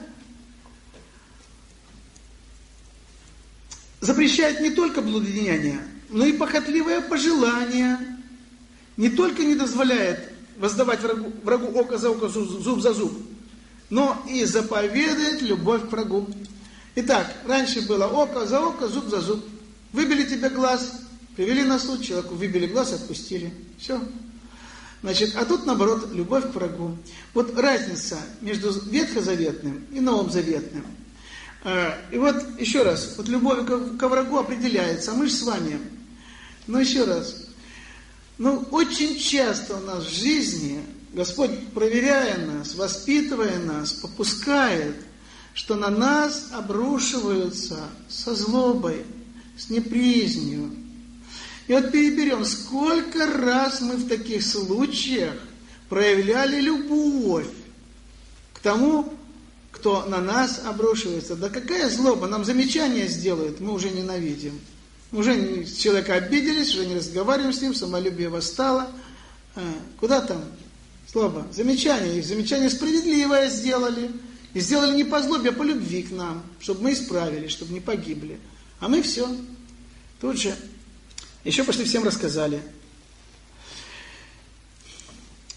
Запрещает не только блудодеяние, но и похотливое пожелание. Не только не дозволяет воздавать врагу, врагу око за око, зуб за зуб, но и заповедует любовь к врагу. Итак, раньше было око за око, зуб за зуб. Выбили тебе глаз, привели на суд, человеку выбили глаз, отпустили. Все. Значит, а тут наоборот, любовь к врагу. Вот разница между ветхозаветным и новозаветным. И вот еще раз, вот любовь к врагу определяется, а мы же с вами. Но еще раз, ну очень часто у нас в жизни Господь, проверяя нас, воспитывая нас, попускает, что на нас обрушиваются со злобой, с неприязнью. И вот переберем, сколько раз мы в таких случаях проявляли любовь к тому, кто на нас обрушивается. Да какая злоба, нам замечание сделают, мы уже ненавидим. Уже человека обиделись, уже не разговариваем с ним, самолюбие восстало. А, куда там злоба? Замечание, и замечание справедливое сделали. И сделали не по злобе, а по любви к нам, чтобы мы исправились, чтобы не погибли. А мы все. Тут же еще пошли всем рассказали.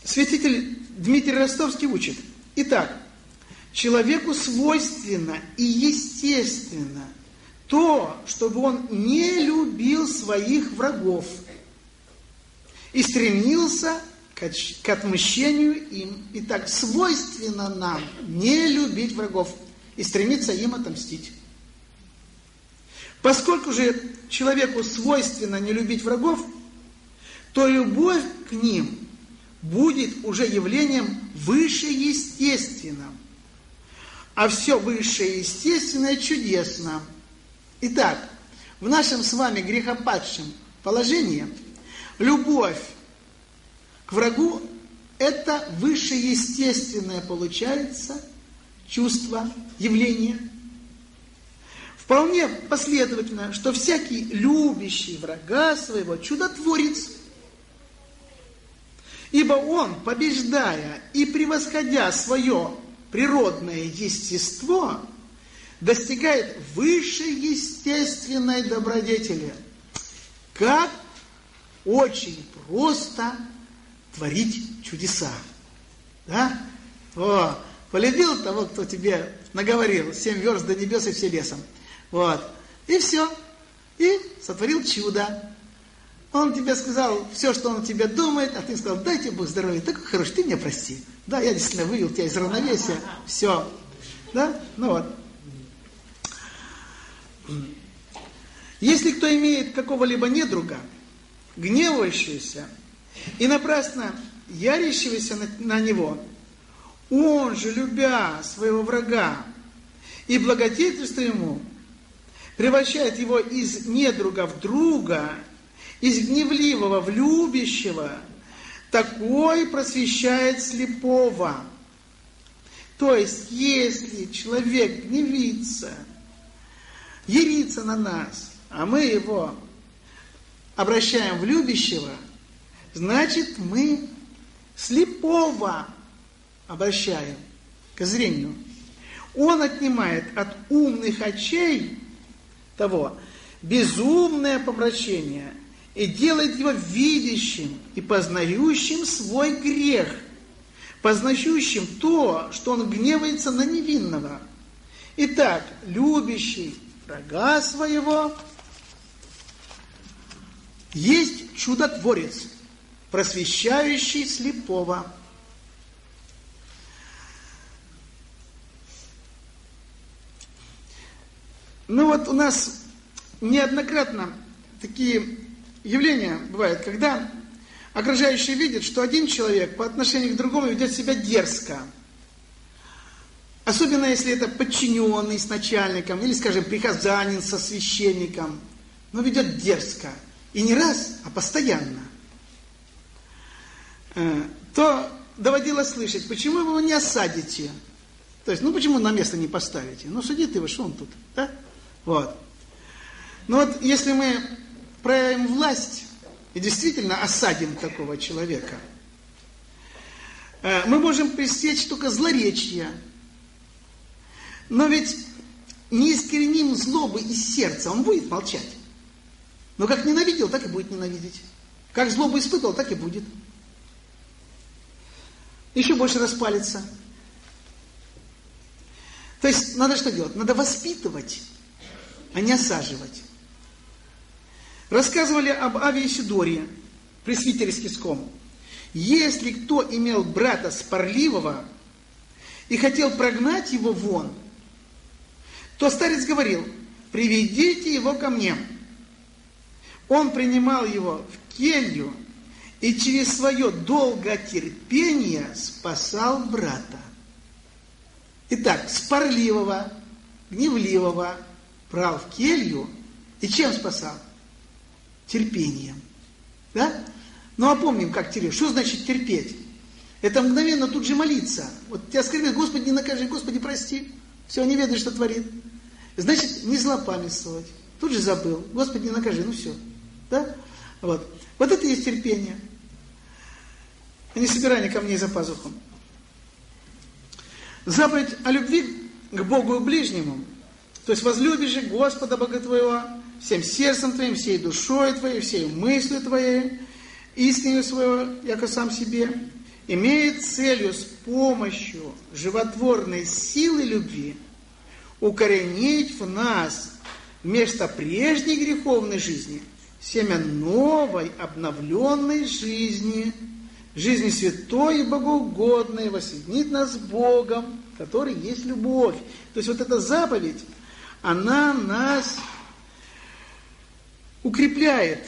Святитель Дмитрий Ростовский учит. Итак, человеку свойственно и естественно то, чтобы он не любил своих врагов и стремился к, к отмщению им. Итак, свойственно нам не любить врагов и стремиться им отомстить. Поскольку же человеку свойственно не любить врагов, то любовь к ним будет уже явлением вышеестественным. А все высшеестественное чудесно. Итак, в нашем с вами грехопадшем положении любовь к врагу – это вышеестественное, получается, чувство, явление. Вполне последовательно, что всякий любящий врага своего чудотворец, ибо он, побеждая и превосходя свое природное естество, достигает вышеестественной добродетели. Как очень просто творить чудеса. Да? О, полюбил того, кто тебе наговорил, семь верст до небес и все лесом. Вот. И все. И сотворил чудо. Он тебе сказал все, что он о тебе думает, а ты сказал, дай тебе Бог здоровья, такой хороший, ты меня прости. Да, я действительно вывел тебя из равновесия. Все. Да? Ну вот. Если кто имеет какого-либо недруга, гневающегося и напрасно ярящегося на, на него, он же, любя своего врага и благодетельствуя ему, превращает его из недруга в друга, из гневливого в любящего, такой просвещает слепого. То есть, если человек гневится, ярится на нас, а мы его обращаем в любящего, значит, мы слепого обращаем к зрению. Он отнимает от умных очей того безумное помрачение и делает его видящим и познающим свой грех, познающим то, что он гневается на невинного. Итак, любящий врага своего есть чудотворец, просвещающий слепого. Ну вот у нас неоднократно такие явления бывают, когда окружающие видят, что один человек по отношению к другому ведет себя дерзко. Особенно если это подчиненный с начальником, или, скажем, прихожанин со священником, но ведет дерзко. И не раз, а постоянно. То доводилось слышать, почему вы его не осадите? То есть, ну почему на место не поставите? Ну суди ты его, что он тут? Да? Вот. Но вот если мы проявим власть и действительно осадим такого человека, мы можем пресечь только злоречие. Но ведь не искореним злобы из сердца, он будет молчать. Но как ненавидел, так и будет ненавидеть. Как злобу испытывал, так и будет. Еще больше распалится. То есть надо что делать? Надо воспитывать, а не осаживать. Рассказывали об Аве Сидоре, пресвитерском. Если кто имел брата спорливого и хотел прогнать его вон, то старец говорил, приведите его ко мне. Он принимал его в келью и через свое долготерпение спасал брата. Итак, спорливого, гневливого брал в келью и чем спасал? Терпением. Да? Ну а помним, как терпеть. Что значит терпеть? Это мгновенно тут же молиться. Вот тебя скорбит, Господи, не накажи, Господи, прости. Все, не ведаешь, что творит. Значит, не злопамятствовать. Тут же забыл. Господи, не накажи, ну все. Да? Вот. Вот это и есть терпение. А не собирание камней за пазухом. Заповедь о любви к Богу и ближнему. То есть возлюбишь же Господа Бога твоего всем сердцем твоим, всей душой твоей, всей мыслью твоей, истинью своего, яко сам себе. имеет целью с помощью животворной силы любви укоренить в нас вместо прежней греховной жизни семя новой, обновленной жизни, жизни святой и богоугодной, воссоединить нас с Богом, который есть любовь. То есть вот эта заповедь, она нас укрепляет,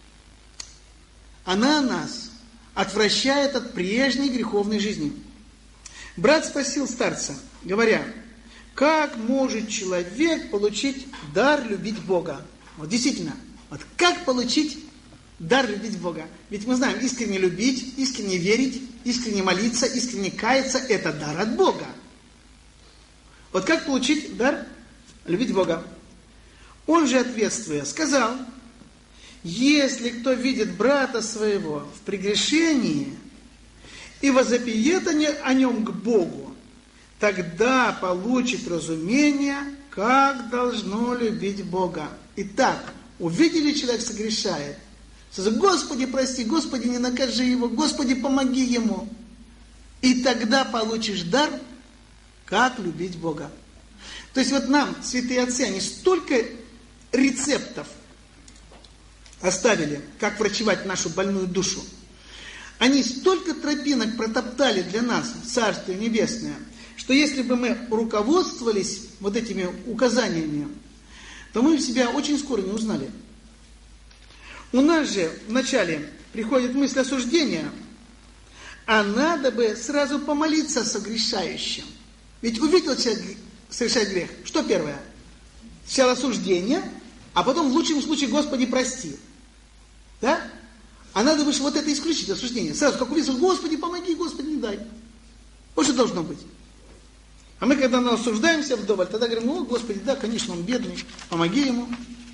она нас отвращает от прежней греховной жизни. Брат спросил старца, говоря, как может человек получить дар любить Бога? Вот действительно, вот как получить дар любить Бога? Ведь мы знаем, искренне любить, искренне верить, искренне молиться, искренне каяться – это дар от Бога. Вот как получить дар любить Бога? Он же, ответствуя, сказал, если кто видит брата своего в прегрешении и возопиет о нем к Богу, тогда получит разумение, как должно любить Бога. Итак, увидели, человек согрешает, сказал, Господи, прости, Господи, не накажи его, Господи, помоги ему. И тогда получишь дар, как любить Бога. То есть вот нам, святые отцы, они столько рецептов оставили, как врачевать нашу больную душу. Они столько тропинок протоптали для нас в Царствие Небесное, что если бы мы руководствовались вот этими указаниями, то мы себя очень скоро не узнали. У нас же вначале приходит мысль осуждения, а надо бы сразу помолиться о согрешающем. Ведь увидел человек совершает грех. Что первое? Сначала осуждение, а потом в лучшем случае Господи прости. Да? А надо бы вот это исключить, осуждение. Сразу, как увидел, Господи помоги, Господи не дай. Вот что должно быть. А мы, когда мы осуждаемся вдоволь, тогда говорим, о, Господи, да, конечно, он бедный, помоги ему.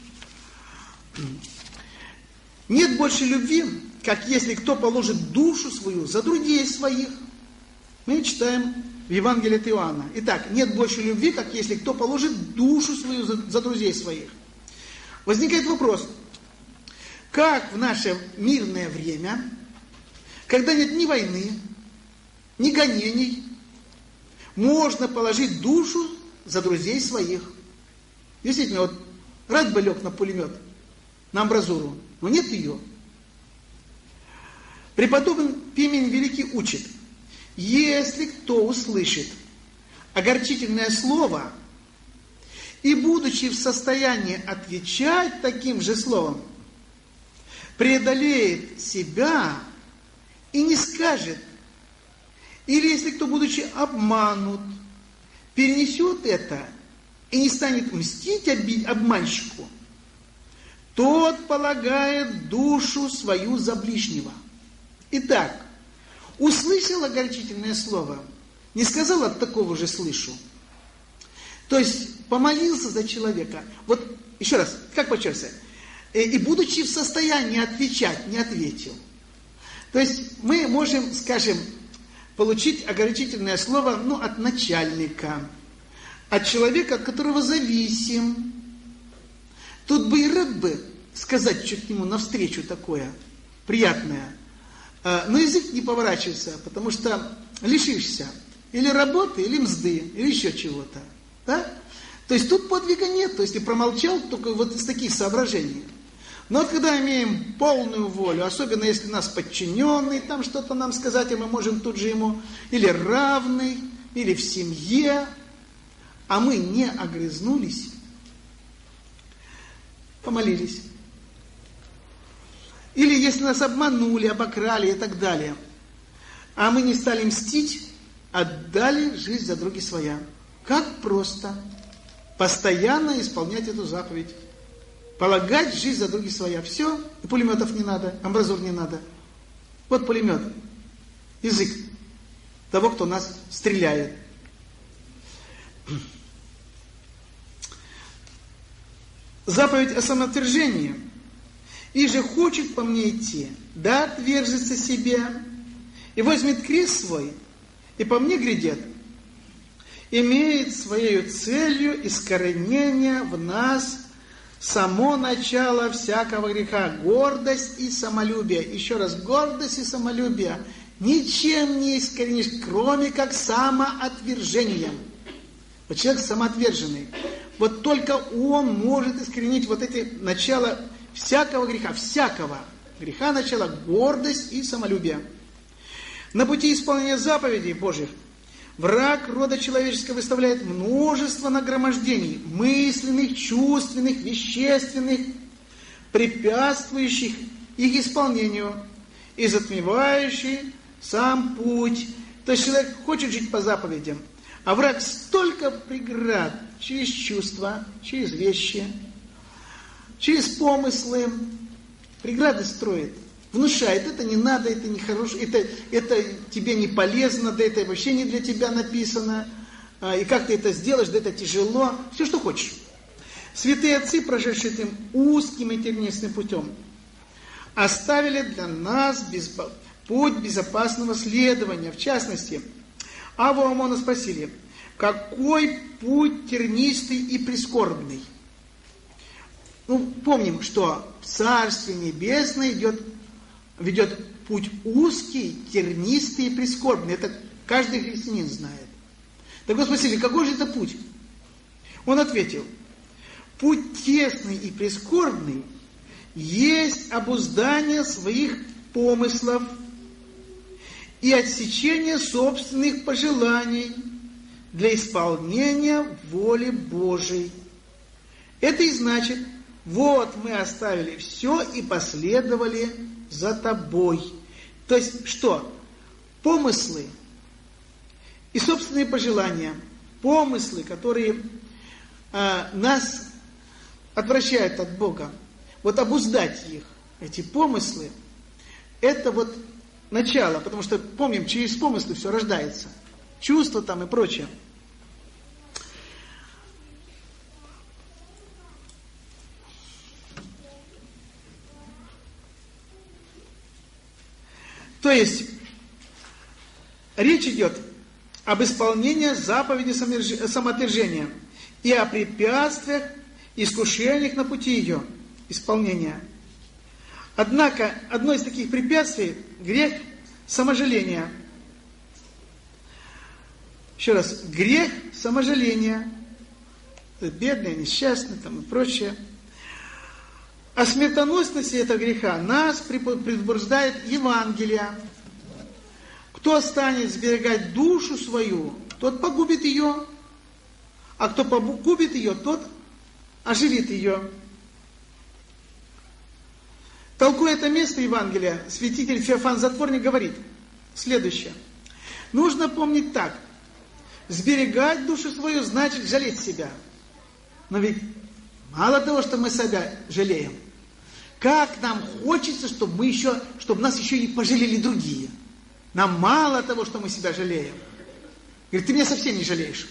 Нет больше любви, как если кто положит душу свою за друзей своих. Мы читаем в Евангелии от Иоанна. Итак, нет больше любви, как если кто положит душу свою за, за друзей своих. Возникает вопрос, как в наше мирное время, когда нет ни войны, ни гонений, можно положить душу за друзей своих? Действительно, вот рад бы лег на пулемет, на амбразуру, но нет ее. Преподобный Пимен Великий учит, если кто услышит огорчительное слово и, будучи в состоянии отвечать таким же словом, преодолеет себя и не скажет, или если кто, будучи обманут, перенесет это и не станет мстить обманщику, тот полагает душу свою за ближнего. Итак, услышал огорчительное слово, не сказал, от такого же слышу. То есть, помолился за человека. Вот, еще раз, как подчеркивается, и будучи в состоянии отвечать, не ответил. То есть, мы можем, скажем, получить огорчительное слово, ну, от начальника, от человека, от которого зависим. Тут бы и рад бы сказать что-то к нему навстречу такое приятное. Но язык не поворачивается, потому что лишишься или работы, или мзды, или еще чего-то. Да? То есть тут подвига нет, то есть и промолчал только вот из таких соображений. Но вот когда имеем полную волю, особенно если нас подчиненный там что-то нам сказать, а мы можем тут же ему, или равный, или в семье, а мы не огрызнулись, помолились. Или если нас обманули, обокрали и так далее, а мы не стали мстить, отдали жизнь за други своя. Как просто постоянно исполнять эту заповедь. Полагать жизнь за други своя. Все, и пулеметов не надо, амбразур не надо. Вот пулемет, язык того, кто нас стреляет. Заповедь о самоотвержении. И же хочет по мне идти, да отвержется себе, и возьмет крест свой, и по мне глядит, имеет своей целью искоренение в нас само начало всякого греха, гордость и самолюбие. Еще раз, гордость и самолюбие ничем не искоренишь, кроме как самоотвержением. Вот человек самоотверженный. Вот только он может искоренить вот эти начала всякого греха, всякого греха, начало гордость и самолюбие. На пути исполнения заповедей Божьих враг рода человеческого выставляет множество нагромождений, мысленных, чувственных, вещественных, препятствующих их исполнению и затмевающий сам путь. То есть человек хочет жить по заповедям, а враг столько преград через чувства, через вещи, через помыслы, преграды строит, внушает, это не надо, это не хорошо, это, это тебе не полезно, да это вообще не для тебя написано, и как ты это сделаешь, да это тяжело, все, что хочешь. Святые отцы, прошедшие этим узким и тернистым путем, оставили для нас безбо... путь безопасного следования. В частности, Аву Амона спросили, какой путь тернистый и прискорбный? Ну, помним, что в Царстве Небесное идет, ведет путь узкий, тернистый и прискорбный. Это каждый христианин знает. Так вот спросили, какой же это путь? Он ответил, путь тесный и прискорбный есть обуздание своих помыслов и отсечение собственных пожеланий для исполнения воли Божией. Это и значит, вот мы оставили все и последовали за тобой. То есть что? Помыслы и собственные пожелания, помыслы, которые а, нас отвращают от Бога, вот обуздать их, эти помыслы, это вот начало, потому что, помним, через помыслы все рождается, чувства там и прочее. То есть, речь идет об исполнении заповеди самоотвержения и о препятствиях, искушениях на пути ее исполнения. Однако, одно из таких препятствий – грех саможаления. Еще раз, грех саможаления. Бедный, несчастный там и прочее. О смертоносности этого греха нас предупреждает Евангелие. Кто станет сберегать душу свою, тот погубит ее, а кто погубит ее, тот оживит ее. Толкуя это место Евангелия, святитель Феофан Затворник говорит следующее. Нужно помнить так. Сберегать душу свою значит жалеть себя. Но ведь мало того, что мы себя жалеем, как нам хочется, чтобы мы еще, чтобы нас еще и пожалели другие. Нам мало того, что мы себя жалеем. Говорит, ты меня совсем не жалеешь.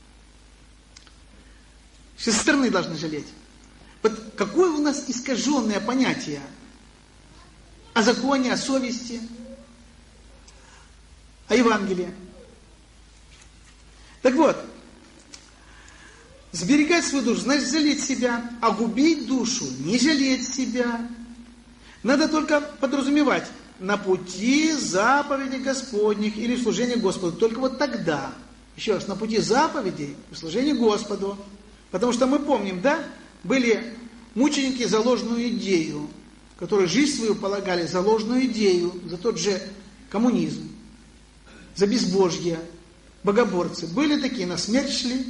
Все со стороны должны жалеть. Вот какое у нас искаженное понятие о законе, о совести, о Евангелии. Так вот, сберегать свою душу, значит жалеть себя, а губить душу, не жалеть себя. Надо только подразумевать на пути заповедей Господних или в служении Господу. Только вот тогда, еще раз, на пути заповедей в служении Господу. Потому что мы помним, да, были мученики за ложную идею, которые жизнь свою полагали за ложную идею, за тот же коммунизм, за безбожье, богоборцы. Были такие, на смерть шли.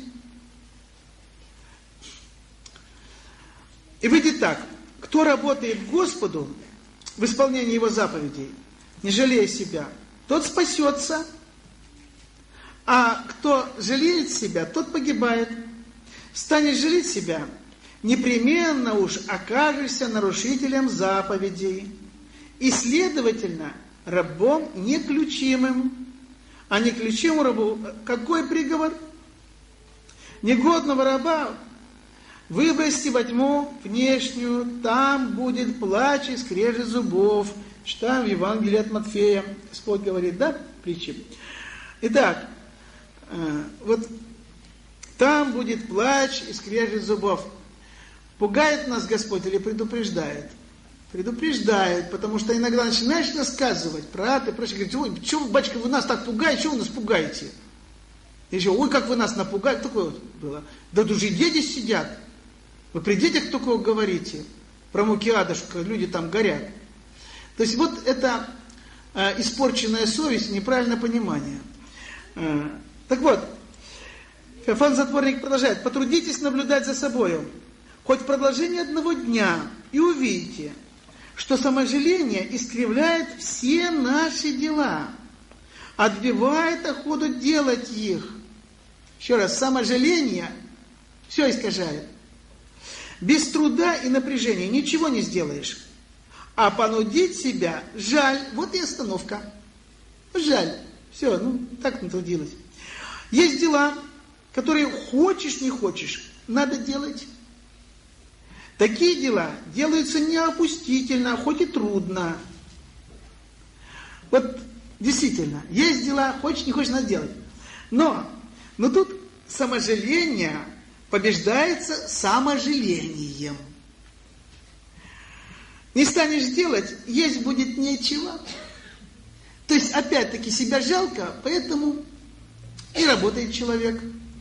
И выйдет так, кто работает Господу в исполнении Его заповедей, не жалея себя, тот спасется, а кто жалеет себя, тот погибает. Станешь жалеть себя, непременно уж окажешься нарушителем заповедей и, следовательно, рабом неключимым. А неключимому рабу какой приговор? Негодного раба выбросьте во тьму внешнюю, там будет плач и скрежет зубов. Читаем в Евангелии от Матфея. Господь говорит, да, притчи. Итак, вот там будет плач и скрежет зубов. Пугает нас Господь или предупреждает? предупреждают, потому что иногда начинаешь рассказывать про ад и прочее, говорит, ой, что вы, батюшка, вы нас так пугаете, что вы нас пугаете? И еще, ой, как вы нас напугали, такое вот было. Да уже дети сидят, вы при детях только говорите про муки ада, что люди там горят. То есть вот это э, испорченная совесть, неправильное понимание. Э, так вот, Феофан Затворник продолжает, потрудитесь наблюдать за собою, хоть в продолжении одного дня, и увидите, что саможаление искривляет все наши дела, отбивает охоту делать их. Еще раз, саможаление все искажает. Без труда и напряжения ничего не сделаешь. А понудить себя жаль. Вот и остановка. Жаль. Все, ну так натрудилось. Есть дела, которые хочешь, не хочешь, надо делать. Такие дела делаются неопустительно, хоть и трудно. Вот действительно, есть дела, хочешь, не хочешь, надо делать. Но, но тут саможаление побеждается саможалением. Не станешь делать, есть будет нечего. То есть, опять-таки, себя жалко, поэтому и работает человек.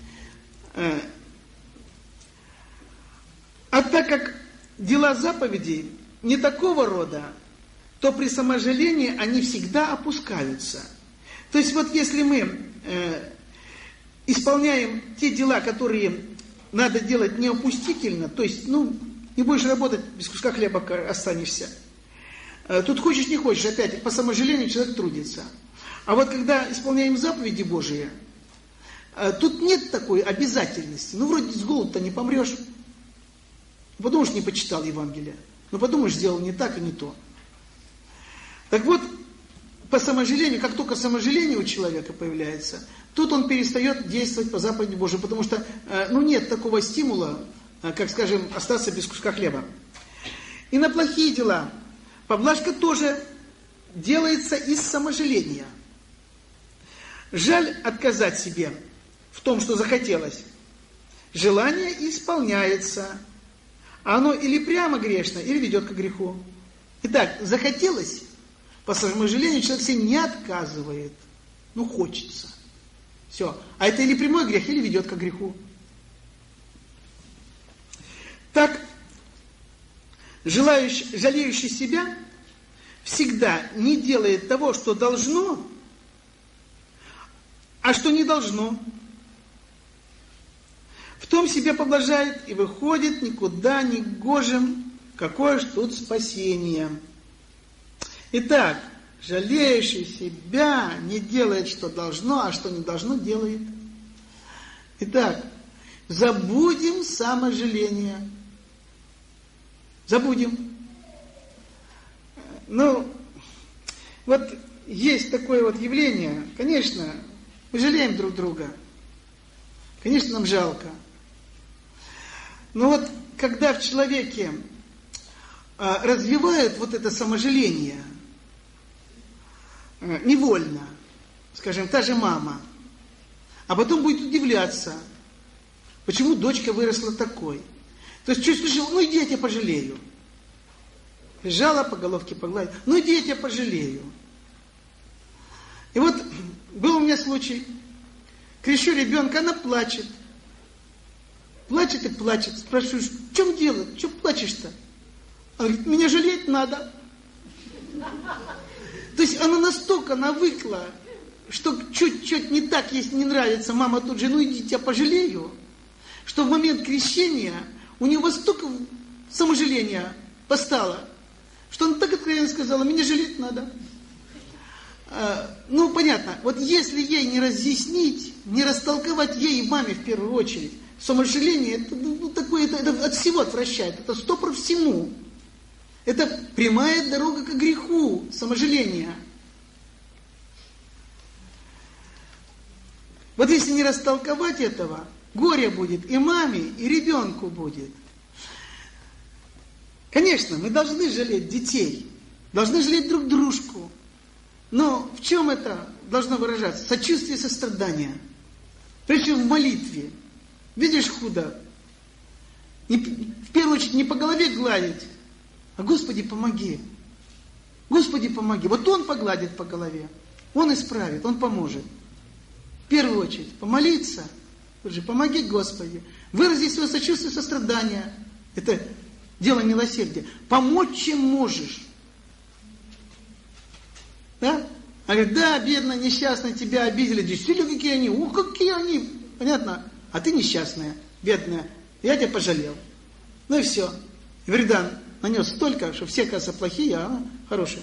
А так как дела заповедей не такого рода, то при саможалении они всегда опускаются. То есть вот если мы э, исполняем те дела, которые надо делать неопустительно, то есть, ну, не будешь работать, без куска хлеба останешься. Э, тут хочешь, не хочешь, опять, по саможалению человек трудится. А вот когда исполняем заповеди Божии, э, тут нет такой обязательности. Ну, вроде с голоду-то не помрешь. Подумаешь, не почитал Евангелие. Ну, подумаешь, сделал не так и не то. Так вот, по саможалению, как только саможаление у человека появляется, тут он перестает действовать по заповеди Божией, потому что, ну, нет такого стимула, как, скажем, остаться без куска хлеба. И на плохие дела поблажка тоже делается из саможаления. Жаль отказать себе в том, что захотелось. Желание исполняется. Оно или прямо грешно, или ведет к греху. Итак, захотелось, по саможалению человек себе не отказывает. Ну, хочется. Все. А это или прямой грех, или ведет к греху. Так, желающий, жалеющий себя всегда не делает того, что должно, а что не должно. В том себя поблажает и выходит никуда не гожим, какое ж тут спасение. Итак, жалеющий себя не делает, что должно, а что не должно, делает. Итак, забудем саможаление. Забудем. Ну, вот есть такое вот явление, конечно, мы жалеем друг друга. Конечно, нам жалко. Но вот когда в человеке а, развивают вот это саможаление, а, невольно, скажем, та же мама, а потом будет удивляться, почему дочка выросла такой. То есть чуть слышал, ну иди, я тебя пожалею. Лежала по головке погладить, ну иди, я тебя пожалею. И вот был у меня случай, крещу ребенка, она плачет. Плачет и плачет. Спрашиваю, в чем дело? Что плачешь-то? Она говорит, меня жалеть надо. То есть она настолько навыкла, что чуть-чуть не так, если не нравится, мама тут же, ну иди, тебя пожалею, что в момент крещения у нее столько саможаления постало, что она так откровенно сказала, меня жалеть надо. А, ну, понятно, вот если ей не разъяснить, не растолковать ей и маме в первую очередь, саможаление, это, ну, такое, это, это от всего отвращает, это стопор всему. Это прямая дорога к греху, саможаление. Вот если не растолковать этого, горе будет и маме, и ребенку будет. Конечно, мы должны жалеть детей, должны жалеть друг дружку. Но в чем это должно выражаться? Сочувствие, сострадание. Причем в молитве. Видишь худо? Не, в первую очередь не по голове гладить, а Господи, помоги. Господи, помоги. Вот Он погладит по голове, Он исправит, Он поможет. В первую очередь, помолиться, уже помоги, Господи. Выразить свое сочувствие, сострадание. Это дело милосердия. Помочь, чем можешь. Да? А говорит, да, бедная, несчастная, тебя обидели. Действительно, какие они? О, какие они! Понятно? А ты несчастная, бедная. Я тебя пожалел. Ну и все. И вреда нанес столько, что все, кажется, плохие, а она хорошая.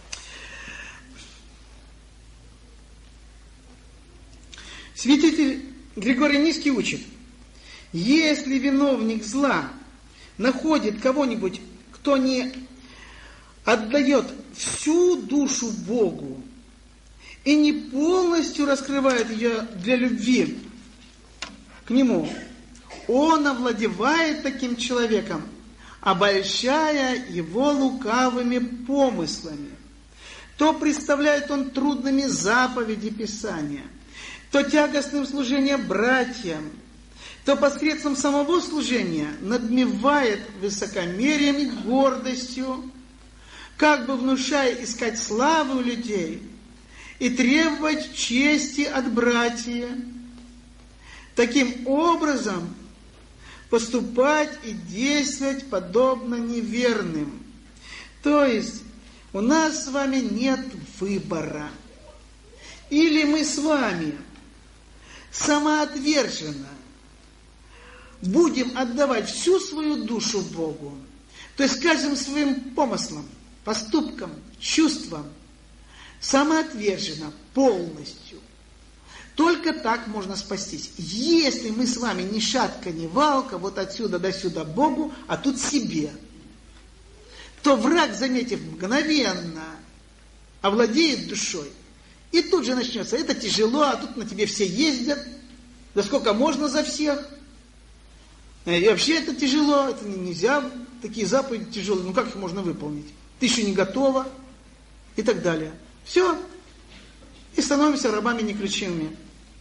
Святитель Григорий Низкий учит, если виновник зла находит кого-нибудь, кто не отдает всю душу Богу и не полностью раскрывает ее для любви к Нему, он овладевает таким человеком, обольщая его лукавыми помыслами. То представляет он трудными заповеди Писания, то тягостным служением братьям, то посредством самого служения надмевает высокомерием и гордостью, как бы внушая искать славы у людей и требовать чести от братьев. Таким образом, поступать и действовать подобно неверным. То есть, у нас с вами нет выбора. Или мы с вами самоотверженно будем отдавать всю свою душу Богу, то есть каждым своим помыслом, поступкам, чувствам, самоотверженно, полностью. Только так можно спастись. Если мы с вами ни шатка, ни валка, вот отсюда до сюда Богу, а тут себе, то враг, заметив мгновенно, овладеет душой. И тут же начнется, это тяжело, а тут на тебе все ездят, да сколько можно за всех. И вообще это тяжело, это нельзя, такие заповеди тяжелые, ну как их можно выполнить? Ты еще не готова, и так далее. Все, и становимся рабами неключимыми.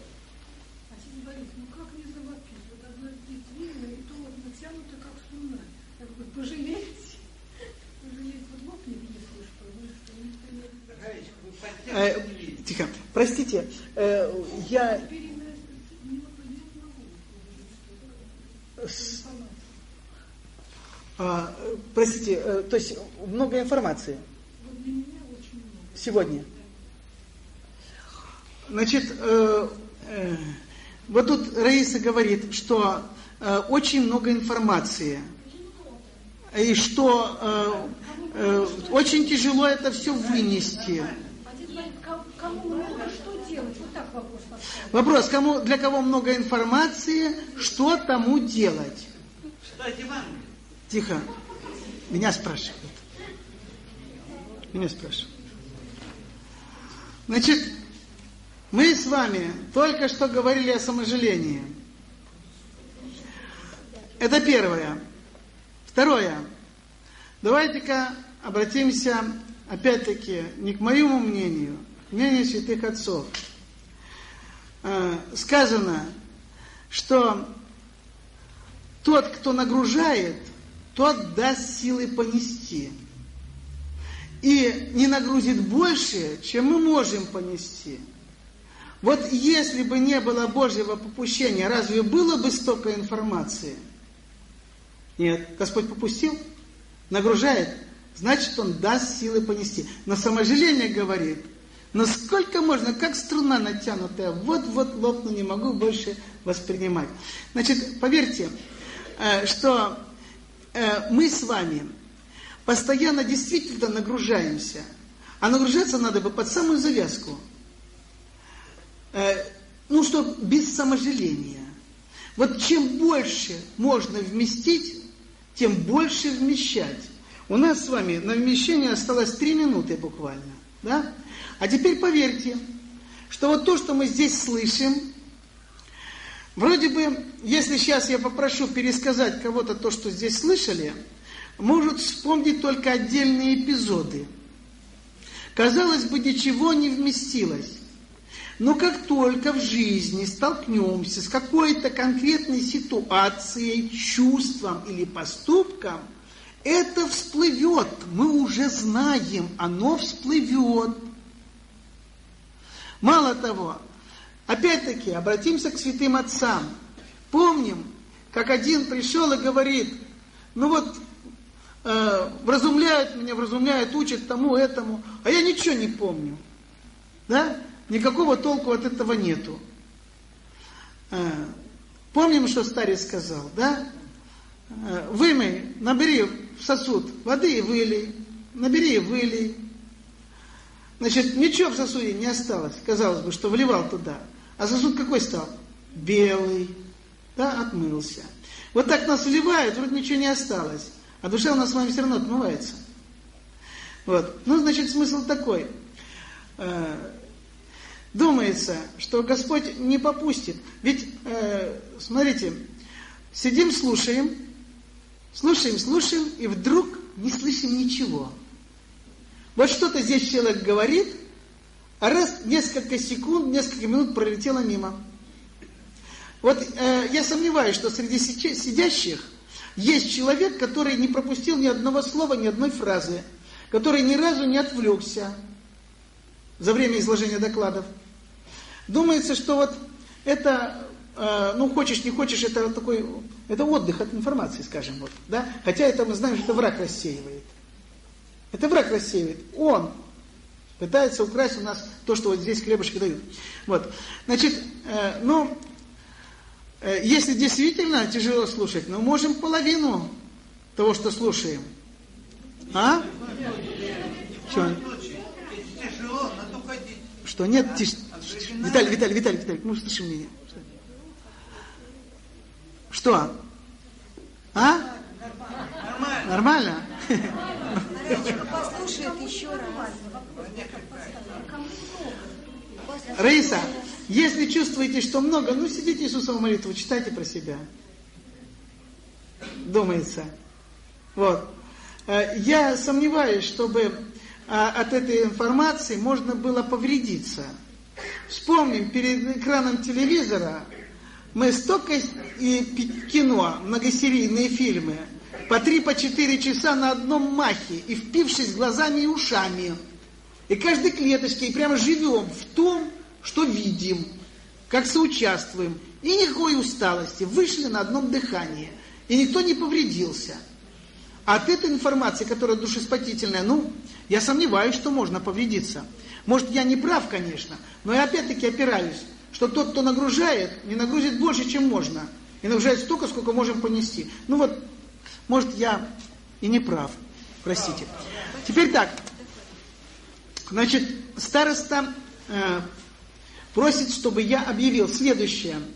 Э, тихо, простите, э, я... С, а, простите, э, то есть много информации сегодня. Значит, э, э, вот тут Раиса говорит, что э, очень много информации, и что э, э, очень тяжело это все вынести. Кому много, что делать? Вот так вопрос поставлен. Вопрос, кому, для кого много информации, что тому делать? Читайте вам. Тихо. Меня спрашивают. Меня спрашивают. Значит, мы с вами только что говорили о саможалении. Это первое. Второе. Давайте-ка обратимся, опять-таки, не к моему мнению, мнение святых отцов. Сказано, что тот, кто нагружает, тот даст силы понести. И не нагрузит больше, чем мы можем понести. Вот если бы не было Божьего попущения, разве было бы столько информации? Нет, Господь попустил, нагружает, значит, Он даст силы понести. Но саможаление говорит, насколько можно, как струна натянутая, вот-вот лопну, не могу больше воспринимать. Значит, поверьте, что мы с вами постоянно действительно нагружаемся, а нагружаться надо бы под самую завязку. Ну, что без саможаления. Вот чем больше можно вместить, тем больше вмещать. У нас с вами на вмещение осталось три минуты буквально, да? А теперь поверьте, что вот то, что мы здесь слышим, вроде бы, если сейчас я попрошу пересказать кого-то то, что здесь слышали, может вспомнить только отдельные эпизоды. Казалось бы, ничего не вместилось. Но как только в жизни столкнемся с какой-то конкретной ситуацией, чувством или поступком, это всплывет, мы уже знаем, оно всплывет. Мало того, опять-таки, обратимся к святым отцам. Помним, как один пришел и говорит, ну вот, э, вразумляют меня, вразумляют, учат тому, этому, а я ничего не помню. Да? Никакого толку от этого нету. Э, помним, что старец сказал, да? Э, вымой, набери в сосуд воды и вылей, набери и вылей. Значит, ничего в сосуде не осталось, казалось бы, что вливал туда. А сосуд какой стал? Белый. Да, отмылся. Вот так нас вливают, вроде ничего не осталось. А душа у нас с вами все равно отмывается. Вот. Ну, значит, смысл такой. Э, думается, что Господь не попустит. Ведь, э, смотрите, сидим, слушаем, слушаем, слушаем, и вдруг не слышим ничего. Вот что-то здесь человек говорит, а раз несколько секунд, несколько минут пролетело мимо. Вот э, я сомневаюсь, что среди сидящих есть человек, который не пропустил ни одного слова, ни одной фразы, который ни разу не отвлекся за время изложения докладов. Думается, что вот это, э, ну хочешь, не хочешь, это вот такой, это отдых от информации, скажем, вот, да? Хотя это мы знаем, что это враг рассеивает. Это враг рассеивает. Он пытается украсть у нас то, что вот здесь хлебушки дают. Вот. Значит, э, ну, э, если действительно тяжело слушать, ну, можем половину того, что слушаем. А? Что? Что? Нет, тише. Виталий, Виталий, Виталий, Виталий, ну, слушай меня. Что? А? Нормально? Послушает еще раз. Раиса, если чувствуете, что много, ну сидите Иисусову молитву, читайте про себя. Думается. Вот. Я сомневаюсь, чтобы от этой информации можно было повредиться. Вспомним, перед экраном телевизора мы столько и кино, многосерийные фильмы, по три, по четыре часа на одном махе, и впившись глазами и ушами. И каждой клеточкой прямо живем в том, что видим, как соучаствуем. И никакой усталости. Вышли на одном дыхании. И никто не повредился. А от этой информации, которая душеспасительная, ну, я сомневаюсь, что можно повредиться. Может, я не прав, конечно, но я опять-таки опираюсь, что тот, кто нагружает, не нагрузит больше, чем можно. И нагружает столько, сколько можем понести. Ну вот, может, я и не прав. Простите. Теперь так. Значит, староста э, просит, чтобы я объявил следующее.